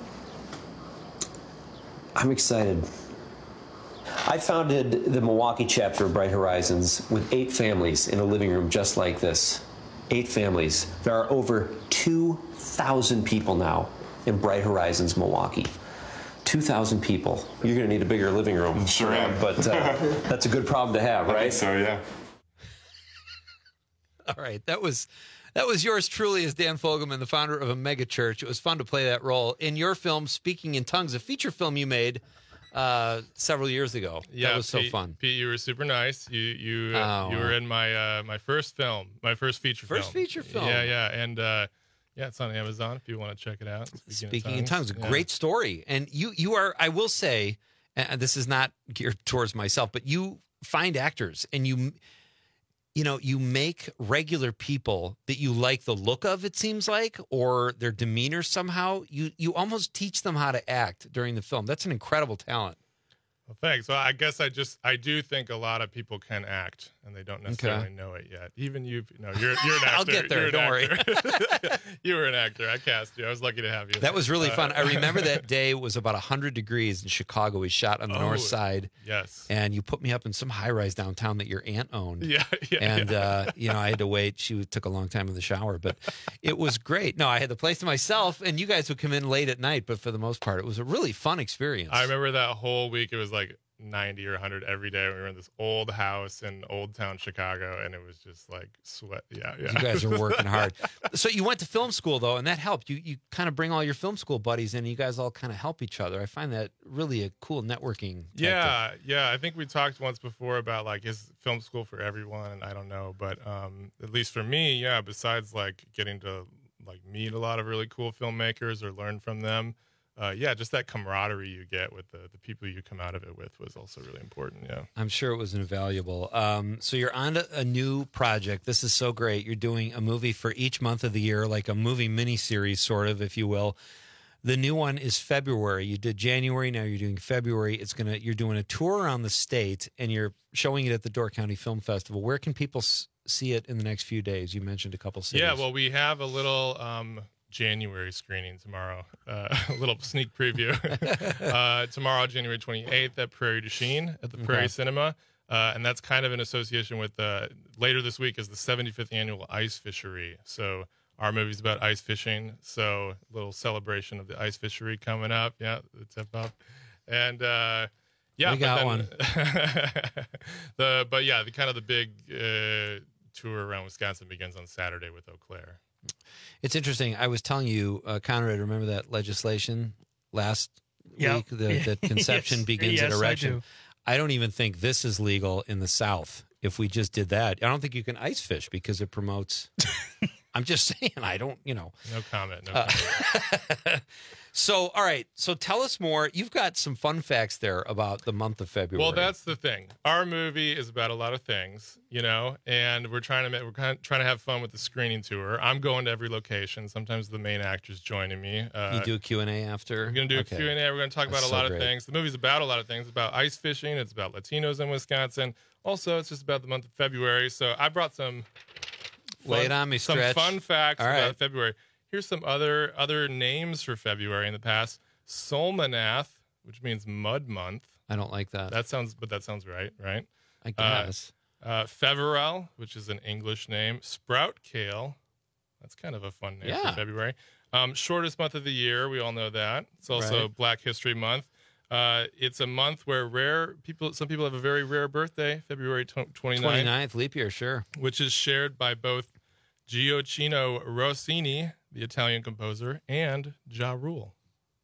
I'm excited. I founded the Milwaukee chapter of Bright Horizons with eight families in a living room just like this. Eight families. There are over two thousand people now in Bright Horizons, Milwaukee. two thousand people. You're going to need a bigger living room. Sure am. But uh, that's a good problem to have, right? I think so, yeah. All right. That was... That was yours truly as Dan Fogelman, the founder of a mega church. It was fun to play that role in your film, Speaking in Tongues, a feature film you made uh, several years ago. Yeah, that was so Pete, fun. Pete, you were super nice. You you Oh. you were in my uh, my first film, my first feature film. First feature film. Yeah, yeah, and uh, yeah, it's on Amazon if you want to check it out. Speaking, Speaking in Tongues, a great story. And you you are, I will say, and this is not geared towards myself, but you find actors and you. You know, you make regular people that you like the look of, it seems like, or their demeanor somehow. You you almost teach them how to act during the film. That's an incredible talent. Well, thanks. Well, I guess I just I do think a lot of people can act, and they don't necessarily Okay. know it yet. Even you, no, you're you're an actor. I'll get there, You're an don't worry. actor. You were an actor. I cast you. I was lucky to have you. That was really Uh, fun. I remember that day was about one hundred degrees in Chicago. We shot on the Oh, north side. yes. And you put me up in some high rise downtown that your aunt owned. Yeah, yeah, And, yeah. Uh, you know, I had to wait. She took a long time in the shower, but it was great. No, I had the place to myself, and you guys would come in late at night, but for the most part, it was a really fun experience. I remember that whole week. It was like ninety or one hundred every day. We were in this old house in Old Town Chicago, and it was just like sweat. Yeah, yeah. You guys are working hard. So you went to film school, though, and that helped. You you kind of bring all your film school buddies in, and you guys all kind of help each other. I find that really a cool networking. Yeah, yeah. I think we talked once before about like is film school for everyone, and I don't know, but um, at least for me, yeah. Besides like getting to like meet a lot of really cool filmmakers or learn from them, uh, yeah, just that camaraderie you get with the the people you come out of it with was also really important. Yeah. I'm sure it was invaluable. Um, so you're on a, a new project. This is so great. You're doing a movie for each month of the year, like a movie miniseries, sort of, if you will. The new one is February. You did January. Now you're doing February. It's gonna. You're doing a tour around the state, and you're showing it at the Door County Film Festival. Where can people s- see it in the next few days? You mentioned a couple cities. Yeah, well, we have a little um, January screening tomorrow, uh, a little sneak preview. uh, tomorrow, January twenty-eighth at Prairie du Chien at the Prairie Okay. Cinema. Uh, and that's kind of in association with uh, later this week is the seventy-fifth annual ice fishery. So our movie's about ice fishing. So a little celebration of the ice fishery coming up. Yeah, the tip up. And uh, yeah, We but got then- one. the but yeah, the kind of the big uh, tour around Wisconsin begins on Saturday with Eau Claire. It's interesting. I was telling you, uh, Conrad, remember that legislation last Yep. week? The, that conception Yes. begins Yes, at I erection. do. I don't even think this is legal in the South. If we just did that, I don't think you can ice fish because it promotes. I'm just saying. I don't. You know. No comment. No Uh, comment. So, all right. So, tell us more. You've got some fun facts there about the month of February. Well, that's the thing. Our movie is about a lot of things, you know, and we're trying to make, we're kind of trying to have fun with the screening tour. I'm going to every location. Sometimes the main actor's joining me. Uh, you do a Q and A after. We're going to do Okay. a Q and A. We're going to talk That's about a so lot great. of things. The movie's about a lot of things. It's about ice fishing. It's about Latinos in Wisconsin. Also, it's just about the month of February. So I brought some fun, Lay it on me, some Stretch. fun facts All about right. February. Here's some other other names for February in the past. Solmanath, which means mud month. I don't like that. That sounds, but that sounds right, right? I guess. Uh, uh, Feverel, which is an English name. Sprout kale. That's kind of a fun name Yeah. for February. Um, shortest month of the year. We all know that. It's also Right. Black History Month. Uh, it's a month where rare people, some people have a very rare birthday, February twenty-ninth, twenty-ninth, leap year, sure. which is shared by both Gioacchino Rossini, the Italian composer, and Ja Rule.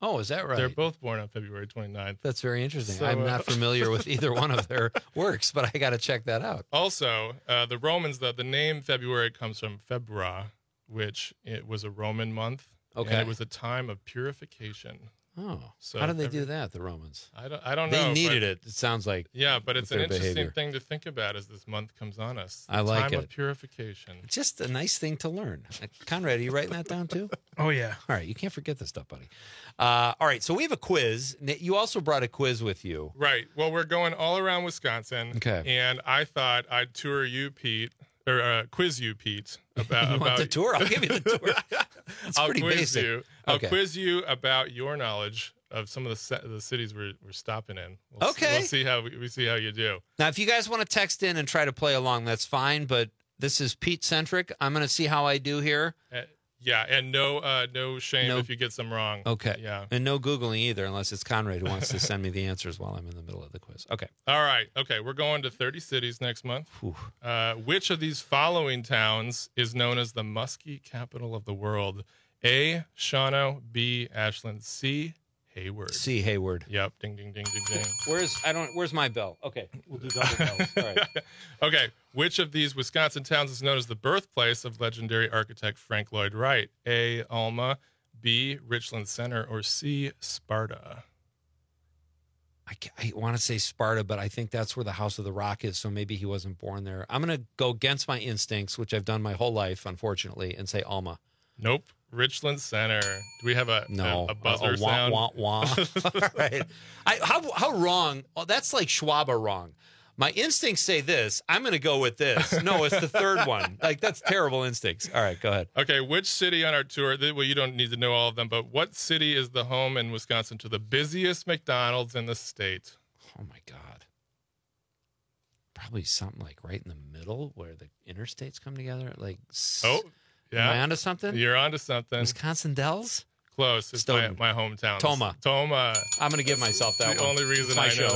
Oh, is that right? They're both born on February twenty-ninth. That's very interesting. So, I'm uh, not familiar with either one of their works, but I got to check that out. Also, uh, the Romans, the, the name February comes from Febra, which it was a Roman month. Okay. And it was a time of purification. Oh, So how did they every- do that, the Romans? I don't, I don't They know. needed but- it, it sounds like. Yeah, but it's with an their interesting behavior. thing to think about as this month comes on us. I The like time it. of purification. Just a nice thing to learn. Uh, Conrad, are you writing that down too? Oh, yeah. All right, you can't forget this stuff, buddy. Uh, all right, so we have a quiz. N- You also brought a quiz with you. Right. Well, we're going all around Wisconsin. Okay. And I thought I'd tour you, Pete, or uh, quiz you, Pete, about You want about the tour? I'll give you the tour. That's I'll pretty quiz basic. you. I'll Okay. quiz you about your knowledge of some of the se- the cities we're we're stopping in. We'll Okay. See, we'll see how we, we see how you do. Now, if you guys want to text in and try to play along, that's fine, but this is Pete centric. I'm going to see how I do here. Uh, yeah, and no uh, no shame No- if you get some wrong. Okay. Yeah. And no Googling either, unless it's Conrad who wants to send me the answers while I'm in the middle of the quiz. Okay. All right. Okay. We're going to thirty cities next month. Uh, which of these following towns is known as the muskie capital of the world? A. Shawano. B. Ashland. C. Hayward. C. Hayward. Yep. Ding, ding, ding, ding, ding. Where's I don't where's my bell? Okay. We'll do double bells. All right. Okay. Which of these Wisconsin towns is known as the birthplace of legendary architect Frank Lloyd Wright? A. Alma. B. Richland Center. Or C. Sparta. I, ca- I want to say Sparta, but I think that's where the House of the Rock is, so maybe he wasn't born there. I'm going to go against my instincts, which I've done my whole life, unfortunately, and say Alma. Nope. Richland Center. Do we have a No, a, a buzzer a wah, sound? wah, wah. All right. I, how how wrong? Oh, that's like Schwaber wrong. My instincts say this. I'm going to go with this. No, it's the third one. Like that's terrible instincts. All right, go ahead. Okay, which city on our tour? th- Well, you don't need to know all of them, but what city is the home in Wisconsin to the busiest McDonald's in the state? Oh my God. Probably something like right in the middle where the interstates come together. Like s- Oh, yeah. Am I onto something? You're onto something. Wisconsin Dells? Close. It's my, Stoughton. my hometown. Toma. Toma. I'm going to give myself that the one. only reason It's my I know show.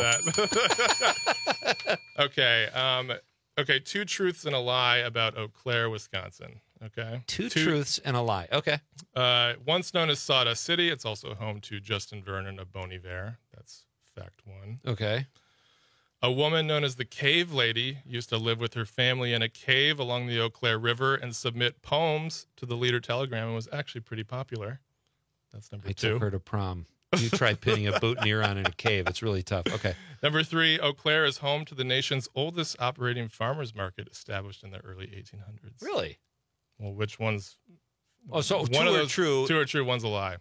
that. okay. Um, okay. Two truths and a lie about Eau Claire, Wisconsin. Okay. Two, truths and a lie. Okay. Uh, once known as Sawdust City, it's also home to Justin Vernon of Bon Iver. That's fact one. Okay. A woman known as the Cave Lady used to live with her family in a cave along the Eau Claire River and submit poems to the Leader Telegram and was actually pretty popular. That's number I two. took her to prom. You tried pinning a boutonniere on in a cave. It's really tough. Okay. Number three, Eau Claire is home to the nation's oldest operating farmers market established in the early eighteen hundreds. Really? Well, which one's... Oh, so one two of are those- true. Two are true, one's a lie.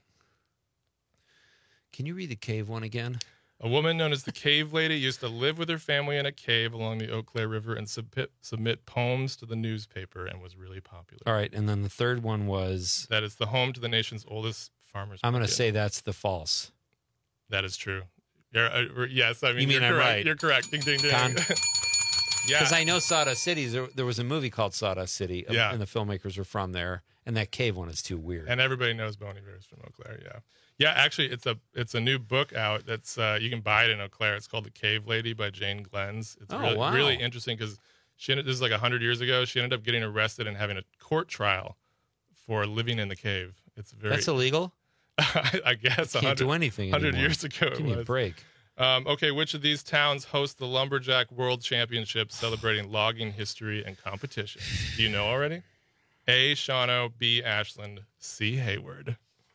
Can you read the cave one again? A woman known as the Cave Lady used to live with her family in a cave along the Eau Claire River and submit, submit poems to the newspaper and was really popular. All right. And then the third one was. That is the home to the nation's oldest farmers I'm going to market. say that's the false. That is true. You're, uh, yes, I mean, You mean you're I'm correct. right. You're correct. Ding, ding, ding. Con- yeah. Because I know Sawdust City. There, there was a movie called Sawdust City, uh, Yeah. and the filmmakers were from there. And that cave one is too weird. And everybody knows Bon Iver is from Eau Claire. Yeah, yeah. Actually, it's a it's a new book out. That's uh, you can buy it in Eau Claire. It's called The Cave Lady by Jane Glens. It's Oh, really, wow. really interesting because she ended, this is like a hundred years ago. She ended up getting arrested and having a court trial for living in the cave. It's very That's illegal? I guess Can't do anything hundred anymore. years ago. Give it me a was. break. Um, okay, which of these towns hosts the Lumberjack World Championship celebrating logging history and competition? Do you know already? A. Shawano, B. Ashland, C. Hayward.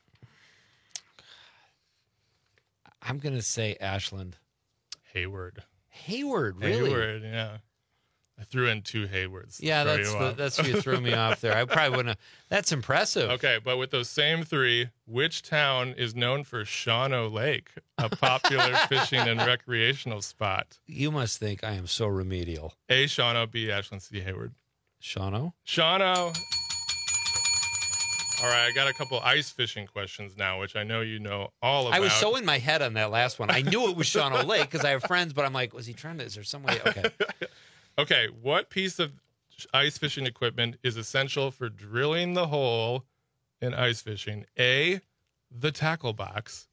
I'm going to say Ashland. Hayward. Hayward, really? Hayward, yeah. I threw in two Haywards. to Yeah, throw that's you the, off. that's where you threw me off there. I probably wouldn't have. That's impressive. Okay, but with those same three, which town is known for Shawano Lake, a popular fishing and recreational spot? You must think I am so remedial. A. Shawano, B. Ashland, C. Hayward. Shawano? Shawano. All right, I got a couple ice fishing questions now, which I know you know all about. I was so in my head on that last one. I knew it was Shawano Lake because I have friends, but I'm like, was he trying to? Is there some way? Okay. Okay, what piece of ice fishing equipment is essential for drilling the hole in ice fishing? A, the tackle box.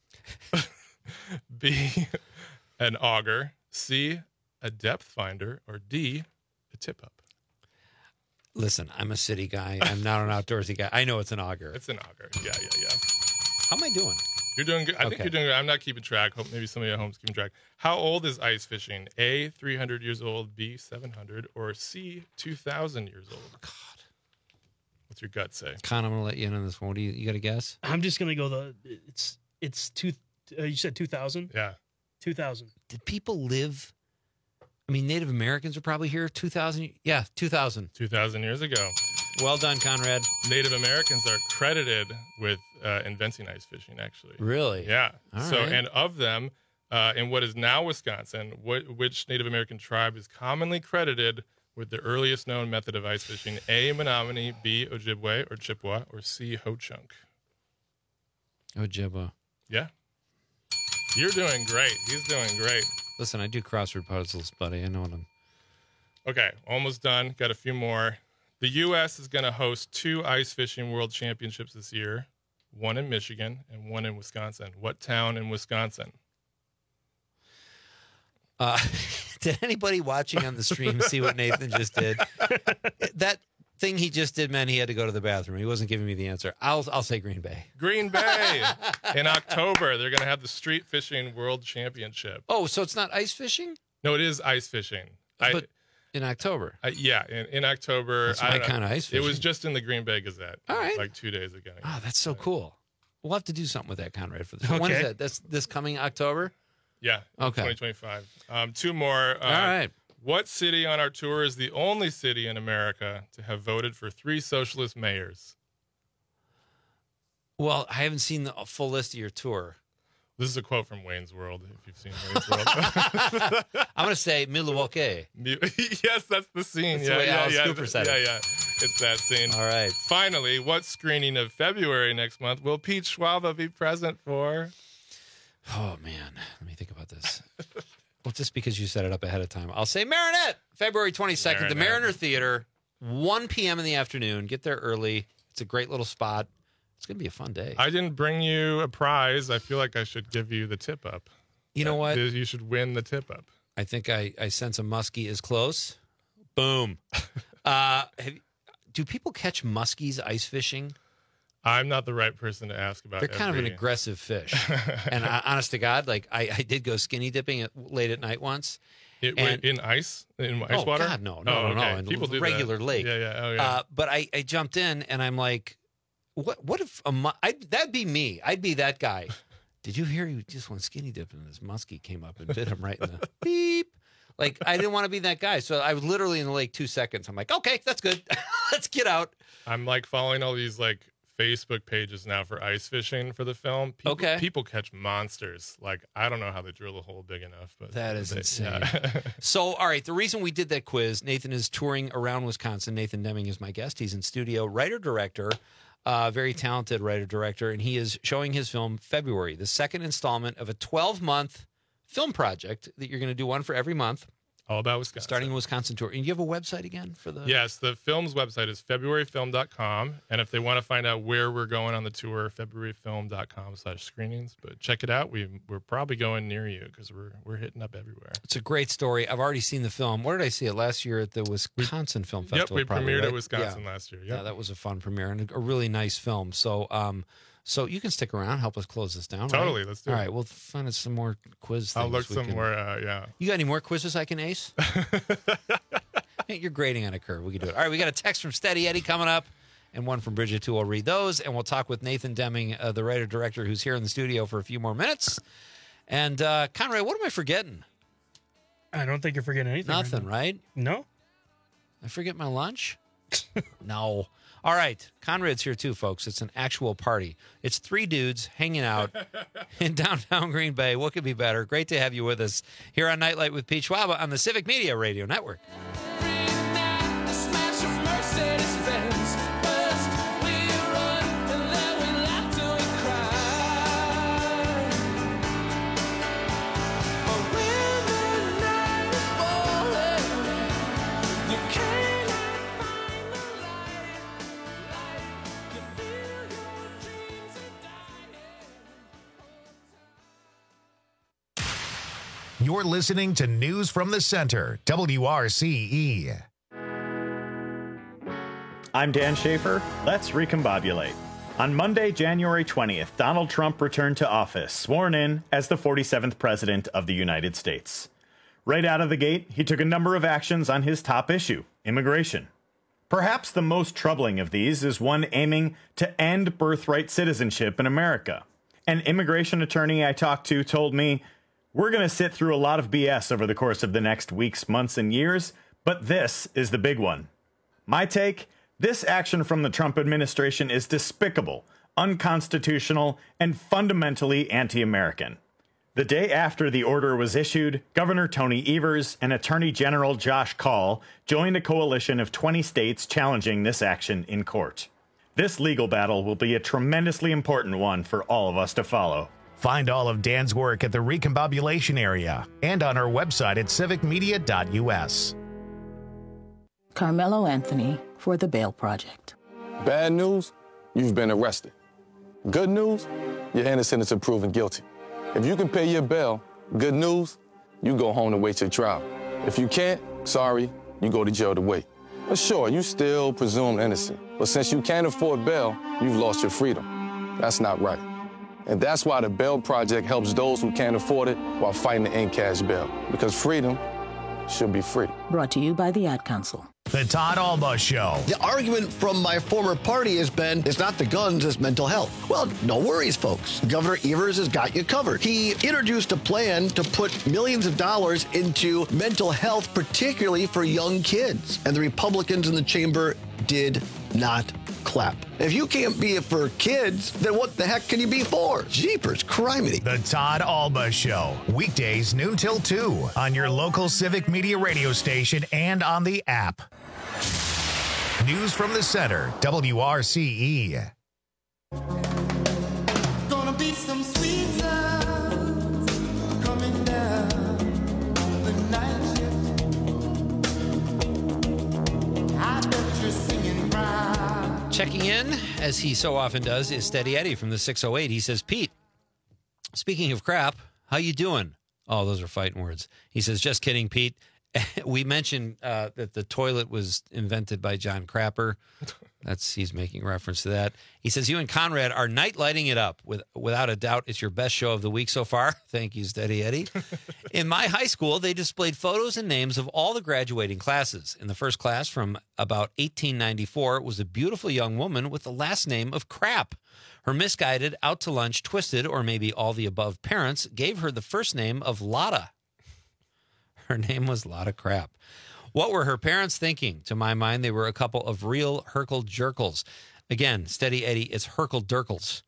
B, an auger. C, a depth finder. Or D, a tip up. Listen, I'm a city guy. I'm not an outdoorsy guy. I know it's an auger. It's an auger. Yeah, yeah, yeah. How am I doing? You're doing good. I think Okay. you're doing good. I'm not keeping track. Hope maybe somebody at home's keeping track. How old is ice fishing? A, three hundred years old, B, seven hundred, or C, two thousand years old? God. What's your gut say? Con, I'm going to let you in on this one. What do you, you got a guess? I'm just gonna go the it's it's two. Uh, you said two thousand. Yeah, two thousand. Did people live? I mean, Native Americans are probably here two thousand. Yeah, two thousand. two thousand years ago. Well done, Conrad. Native Americans are credited with uh, inventing ice fishing, actually. Really? Yeah. All so, right. and of them, uh, in what is now Wisconsin, what, which Native American tribe is commonly credited with the earliest known method of ice fishing? A, Menominee, B, Ojibwe or Chippewa, or C, Ho-Chunk? Ojibwa. Yeah. You're doing great. He's doing great. Listen, I do crossword puzzles, buddy. I know what I'm. Okay, almost done. Got a few more. The U S is going to host two ice fishing world championships this year, one in Michigan and one in Wisconsin. What town in Wisconsin? Uh, did anybody watching on the stream see what Nathan just did? That thing he just did meant he had to go to the bathroom. He wasn't giving me the answer. I'll I'll say Green Bay. Green Bay. In October, they're going to have the Street Fishing World Championship. Oh, so it's not ice fishing? No, it is ice fishing. I, But in October. I, yeah, in, in October. That's I my don't know. kind of ice It was fishing. just in the Green Bay Gazette. All right. Like two days ago. Oh, that's so cool. We'll have to do something with that, Conrad, for the show. When is Okay. that? That's this coming October? Yeah. Okay. twenty twenty-five. Um, two more. Uh, All right. What city on our tour is the only city in America to have voted for three socialist mayors? Well, I haven't seen the full list of your tour. This is a quote from Wayne's World, if you've seen Wayne's World. I'm going to say Milwaukee. Yes, that's the scene. That's yeah, the way yeah, Alice yeah. Cooper said yeah, it. yeah. It's that scene. All right. Finally, what screening of February next month will Pete Schwaba be present for? Oh, man. Let me think about this. Well, just because you set it up ahead of time, I'll say Marinette, February twenty-second, the Marinette. Mariner Theater, one p.m. in the afternoon. Get there early. It's a great little spot. It's going to be a fun day. I didn't bring you a prize. I feel like I should give you the tip up. You know what? You should win the tip up. I think I, I sense a muskie is close. Boom. uh, have, do people catch muskies ice fishing? I'm not the right person to ask about. They're kind of an every- aggressive fish. And I, honest to God, like I, I did go skinny dipping at, late at night once. It, and- wait, in ice? In ice oh, water? God, no, no, Oh, no, no. okay. In People a do that. regular lake. Yeah, yeah. Oh, yeah. Uh, but I, I jumped in and I'm like, what What if a mu- I'd, that'd be me. I'd be that guy. Did you hear he just went skinny dipping and this muskie came up and bit him right in the beep? Like, I didn't want to be that guy. So I was literally in the lake two seconds. I'm like, okay, that's good. Let's get out. I'm like following all these like Facebook pages now for ice fishing for the film. People, Okay. People catch monsters. Like, I don't know how they drill a hole big enough, but That is they- insane. yeah. So, all right, the reason we did that quiz, Nathan is touring around Wisconsin. Nathan Deming is my guest. He's in studio, writer-director, uh, very talented writer-director, and he is showing his film February, the second installment of a twelve-month film project that you're going to do one for every month. All about Wisconsin. Starting a Wisconsin tour. And you have a website again for the... Yes, the film's website is february film dot com. And if they want to find out where we're going on the tour, february film dot com slash screenings. But check it out. We, we're probably going near you because we're, we're hitting up everywhere. It's a great story. I've already seen the film. Where did I see it? Last year at the Wisconsin Film Yep, Festival. we probably, premiered right? at Wisconsin Yeah. last year. Yeah, Yep. that was a fun premiere and a really nice film. So, um, so you can stick around, help us close this down. right? Totally, let's do All it. right, we'll find us some more quiz things. I'll look we some can- more, uh, yeah. You got any more quizzes I can ace? Hey, you're grading on a curve. We can do it. All right, we got a text from Steady Eddie coming up, and one from Bridget too. I'll read those, and we'll talk with Nathan Deming, uh, the writer director, who's here in the studio for a few more minutes. And uh, Conrad, what am I forgetting? I don't think you're forgetting anything. Nothing, now. right? No. I forget my lunch? No. All right. Conrad's here too, folks. It's an actual party. It's three dudes hanging out in downtown Green Bay. What could be better? Great to have you with us here on Nightlight with Pete Schwaba on the Civic Media Radio Network. You're listening to News from the Center, W R C E. I'm Dan Schaefer. Let's recombobulate. On Monday, January twentieth, Donald Trump returned to office, sworn in as the forty-seventh president of the United States. Right out of the gate, he took a number of actions on his top issue, immigration. Perhaps the most troubling of these is one aiming to end birthright citizenship in America. An immigration attorney I talked to told me, "We're going to sit through a lot of B S over the course of the next weeks, months, and years, but this is the big one." My take? This action from the Trump administration is despicable, unconstitutional, and fundamentally anti-American. The day after the order was issued, Governor Tony Evers and Attorney General Josh Kaul joined a coalition of twenty states challenging this action in court. This legal battle will be a tremendously important one for all of us to follow. Find all of Dan's work at the Recombobulation area and on our website at civic media dot u s. Carmelo Anthony for the Bail Project. Bad news, you've been arrested. Good news, you're innocent until proven guilty. If you can pay your bail, good news, you go home to wait your trial. If you can't, sorry, you go to jail to wait. But sure, you still presumed innocent. But since you can't afford bail, you've lost your freedom. That's not right. And that's why the Bail Project helps those who can't afford it while fighting to end cash bail. Because freedom should be free. Brought to you by the Ad Council. The Todd Alba Show. The argument from my former party has been, it's not the guns, it's mental health. Well, no worries, folks. Governor Evers has got you covered. He introduced a plan to put millions of dollars into mental health, particularly for young kids. And the Republicans in the chamber did not clap. If you can't be it for kids, then what the heck can you be for? Jeepers, criminy. The Todd Alba Show. Weekdays noon till two on your local Civic Media radio station and on the app. News from the center, W R C E. Gonna be some sweet sounds coming down the night shift. I bet you're singing right. Checking in, as he so often does, is Steady Eddie from the six oh eight. He says, "Pete, speaking of crap, how you doing?" Oh, those are fighting words. He says, "Just kidding, Pete. We mentioned uh, that the toilet was invented by John Crapper. That's he's making reference to that. He says, "You and Conrad are night lighting it up. With, without a doubt, it's your best show of the week so far." Thank you, Steady Eddie. "In my high school, they displayed photos and names of all the graduating classes. In the first class from about eighteen ninety-four was a beautiful young woman with the last name of Crap. Her misguided, out to lunch, twisted, or maybe all the above parents gave her the first name of Lotta. Her name was Lotta Crap. What were her parents thinking? To my mind, they were a couple of real Herkel Jerkles." Again, Steady Eddie, it's Herkel Dirkles.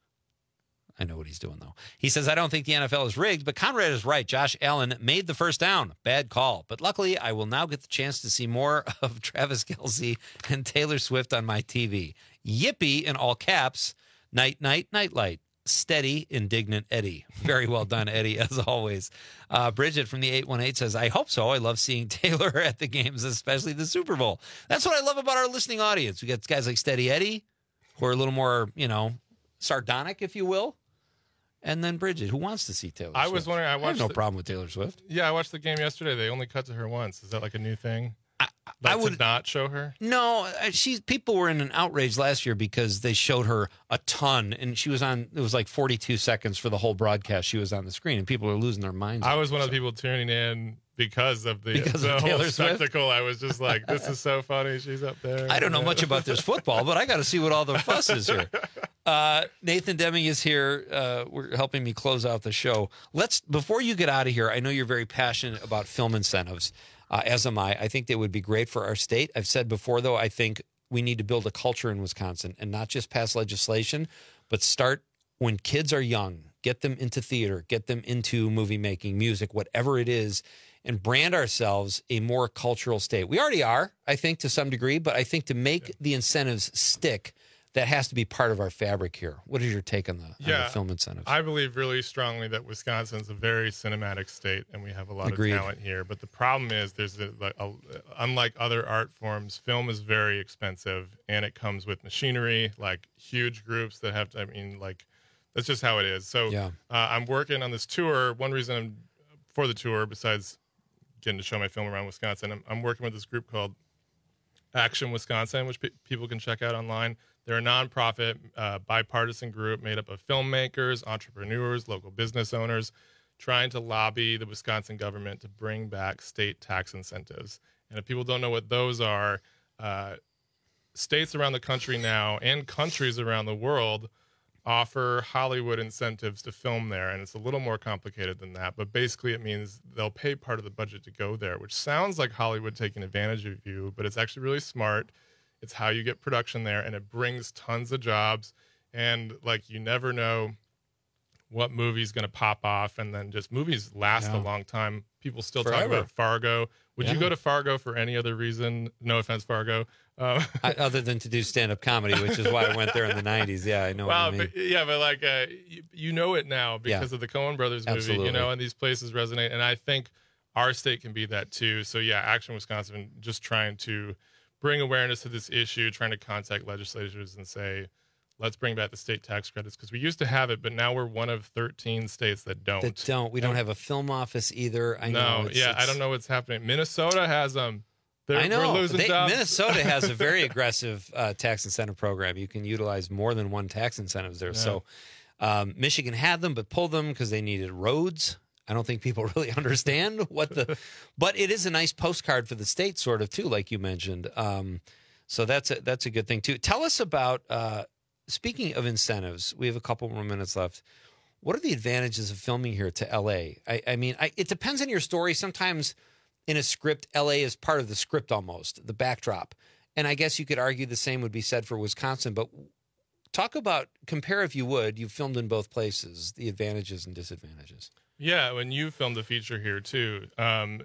I know what he's doing, though. He says, "I don't think the N F L is rigged, but Conrad is right. Josh Allen made the first down. Bad call. But luckily, I will now get the chance to see more of Travis Kelce and Taylor Swift on my T V. Yippee," in all caps. Night, night, night light. Steady, indignant Eddie. Very well done, Eddie, as always. Uh, Bridget from the eight one eight says, "I hope so. I love seeing Taylor at the games, especially the Super Bowl." That's what I love about our listening audience. We got guys like Steady Eddie, who are a little more, you know, sardonic, if you will. And then Bridget, who wants to see Taylor I Swift. was wondering, I I have watched no the- problem with Taylor Swift. Yeah, I watched the game yesterday. They only cut to her once. Is that like a new thing? I, I would not show her. No, uh, she's people were in an outrage last year because they showed her a ton, and she was on. It was like forty-two seconds for the whole broadcast. She was on the screen, and people are losing their minds. I was one of the people tuning in because of the, Because the of whole Taylor Swift? spectacle. I was just like, this is so funny. She's up there. I don't know much about this football, but I got to see what all the fuss is here. Uh, Nathan Deming is here. Uh, we're helping me close out the show. Let's before you get out of here. I know you're very passionate about film incentives, uh, as am I. I think they would be great for our state. I've said before, though, I think we need to build a culture in Wisconsin and not just pass legislation, but start when kids are young. Get them into theater. Get them into movie making, music, whatever it is. And brand ourselves a more cultural state. We already are, I think, to some degree, but I think to make yeah. the incentives stick, that has to be part of our fabric here. What is your take on the, yeah, on the film incentives? I believe really strongly that Wisconsin's a very cinematic state, and we have a lot Agreed. of talent here. But the problem is, there's a, like, a, unlike other art forms, film is very expensive, and it comes with machinery, like huge groups that have to. I mean, like that's just how it is. So yeah. uh, I'm working on this tour. One reason I'm for the tour, besides getting to show my film around Wisconsin, I'm, I'm working with this group called Action Wisconsin, which pe- people can check out online. They're a nonprofit, uh, bipartisan group made up of filmmakers, entrepreneurs, local business owners, trying to lobby the Wisconsin government to bring back state tax incentives. And if people don't know what those are, uh, states around the country now and countries around the world offer Hollywood incentives to film there. And it's a little more complicated than that. But basically, it means they'll pay part of the budget to go there, which sounds like Hollywood taking advantage of you, but it's actually really smart. It's how you get production there, and it brings tons of jobs. And, like, you never know what movie's going to pop off, and then just movies last Yeah. a long time. People still Forever. talk about Fargo. Would Yeah. you go to Fargo for any other reason? No offense, Fargo. Um, I, other than to do stand-up comedy, which is why I went there in the nineties. Yeah, I know Wow, what you mean. but yeah, but like uh, you, you know it now because Yeah. of the Coen Brothers movie, Absolutely. you know, and these places resonate. And I think our state can be that too. So yeah, Action Wisconsin, just trying to bring awareness to this issue, trying to contact legislators and say, let's bring back the state tax credits, because we used to have it, but now we're one of thirteen states that don't. That don't. We don't have a film office either. I know. no, it's- yeah, I it's- don't know what's happening. Minnesota has them. They're, I know. We're losing They- jobs. Minnesota has a very aggressive uh, tax incentive program. You can utilize more than one tax incentives there. Yeah. So um, Michigan had them, but pulled them because they needed roads. I don't think people really understand what the, but it is a nice postcard for the state, sort of too, like you mentioned. Um, so that's a, that's a good thing too. Tell us about. Uh, speaking of incentives, we have a couple more minutes left. What are the advantages of filming here to L A? I, I mean, I, it depends on your story. Sometimes in a script, L A is part of the script almost, the backdrop. And I guess you could argue the same would be said for Wisconsin. But talk about, compare if you would, you've filmed in both places, the advantages and disadvantages. Yeah, when you filmed the feature here too, um,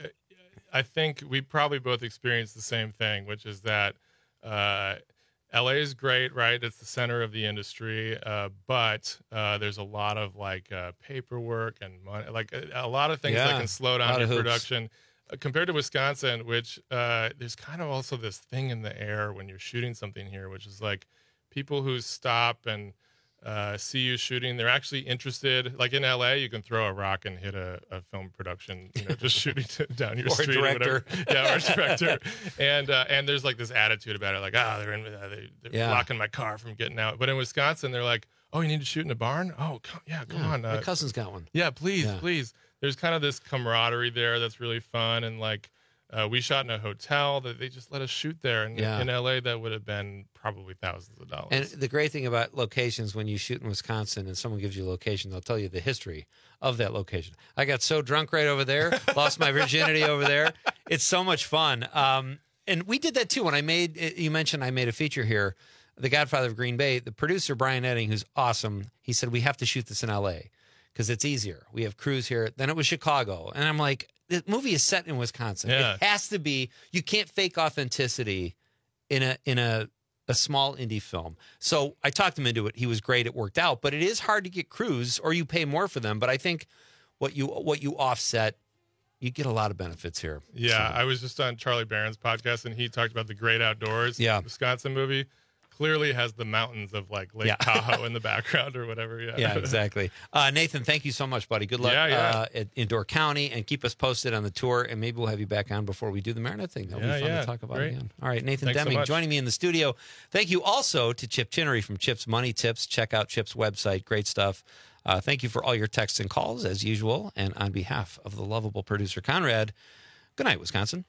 I think we probably both experienced the same thing, which is that uh, L A is great, right? It's the center of the industry, uh, but uh, there's a lot of like uh, paperwork and money, like a, a lot of things Yeah, that can slow a lot down of your hoops. production. Uh, compared to Wisconsin, which uh, there's kind of also this thing in the air when you're shooting something here, which is like people who stop and uh, see you shooting, they're actually interested. Like in L A, you can throw a rock and hit a, a film production, you know, just shooting t- down your Or a street. director. Or whatever. Yeah, or a director. And uh, and there's like this attitude about it, like, ah, they're in, uh, they, they're Yeah. blocking my car from getting out. But in Wisconsin, they're like, oh, you need to shoot in a barn? Oh, come, yeah, come Yeah, on. my Uh, cousin's got one. yeah, please, Yeah. please. There's kind of this camaraderie there that's really fun. And like, uh, we shot in a hotel that they just let us shoot there. And Yeah. in L A, that would have been probably thousands of dollars. And the great thing about locations, when you shoot in Wisconsin and someone gives you a location, they'll tell you the history of that location. I got so drunk right over there, lost my virginity over there. It's so much fun. Um, and we did that too. When I made, you mentioned I made a feature here, The Godfather of Green Bay, the producer, Brian Edding, who's awesome, he said, we have to shoot this in L A because it's easier. We have crews here. Then it was Chicago. And I'm like, the movie is set in Wisconsin. Yeah. It has to be, you can't fake authenticity in a, in a, a small indie film. So I talked him into it. He was great. It worked out, but it is hard to get crews or you pay more for them. But I think what you, what you offset, you get a lot of benefits here. Yeah, So, I was just on Charlie Barron's podcast, and he talked about the Great Outdoors. Yeah. Wisconsin movie clearly has the mountains of like Lake Yeah. Tahoe in the background or whatever. Yeah, yeah, exactly. Uh, Nathan, thank you so much, buddy. Good luck Yeah, yeah. Uh, at, in Door County, and keep us posted on the tour, and maybe we'll have you back on before we do the Marinette thing. That'll Yeah, be fun yeah. to talk about Great. again. All right, Nathan Thanks so Deming much. joining me in the studio. Thank you also to Chip Chinnery from Chip's Money Tips. Check out Chip's website. Great stuff. Uh, thank you for all your texts and calls, as usual. And on behalf of the lovable producer, Conrad, good night, Wisconsin.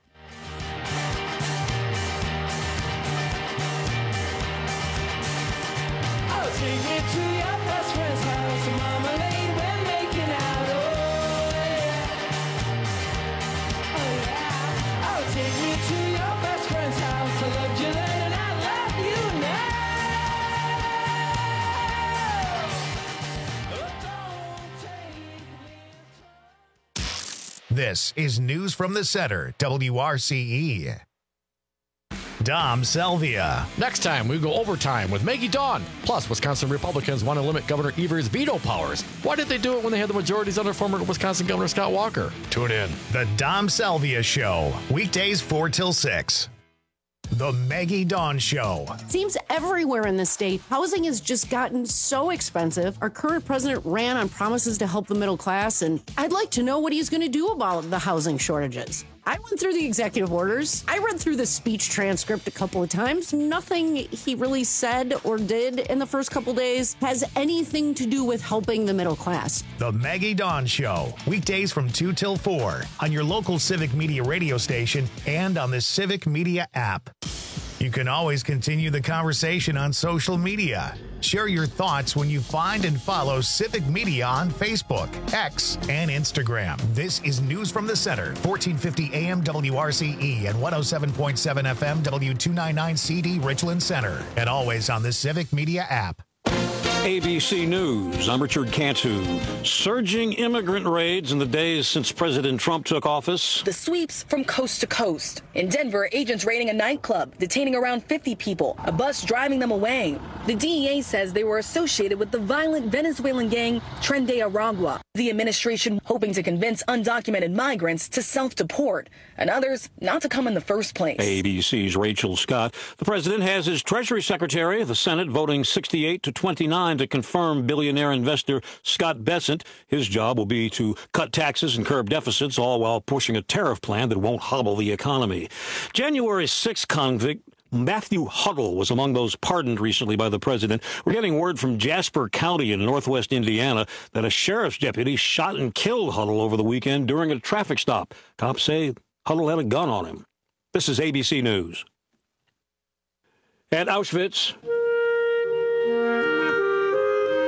I'll take you to your best friend's house, marmalade when making out. Oh yeah, oh yeah. I'll take you to your best friend's house. I loved you then and I love you now. This is News from the Center, W R C E. Dom Selvia. Next time, we go overtime with Maggie Dawn. Plus, Wisconsin Republicans want to limit Governor Evers' veto powers. Why did they do it when they had the majorities under former Wisconsin Governor Scott Walker? Tune in. The Dom Selvia Show, weekdays four till six. The Maggie Dawn Show. Seems Everywhere in the state, housing has just gotten so expensive. Our current president ran on promises to help the middle class, and I'd like to know what he's going to do about the housing shortages. I went through the executive orders. I read through the speech transcript a couple of times. Nothing he really said or did in the first couple days has anything to do with helping the middle class. The Maggie Dawn Show, weekdays from two till four on your local Civic Media radio station and on the Civic Media app. You can always continue the conversation on social media. Share your thoughts when you find and follow Civic Media on Facebook, X, and Instagram. This is News from the Center, fourteen fifty A M W R C E and one oh seven point seven F M W two ninety-nine C D Richland Center, and always on the Civic Media app. A B C News, I'm Richard Cantu. Surging immigrant raids in the days since President Trump took office. The sweeps from coast to coast. In Denver, agents raiding a nightclub, detaining around fifty people, a bus driving them away. The D E A says they were associated with the violent Venezuelan gang Tren de Aragua. The administration hoping to convince undocumented migrants to self-deport and others not to come in the first place. A B C's Rachel Scott. The president has his Treasury Secretary, the Senate, voting sixty-eight to twenty-nine to confirm billionaire investor Scott Bessent. His job will be to cut taxes and curb deficits, all while pushing a tariff plan that won't hobble the economy. January sixth convict Matthew Huddle was among those pardoned recently by the president. We're getting word from Jasper County in northwest Indiana that a sheriff's deputy shot and killed Huddle over the weekend during a traffic stop. Cops say Huddle had a gun on him. This is A B C News. At Auschwitz,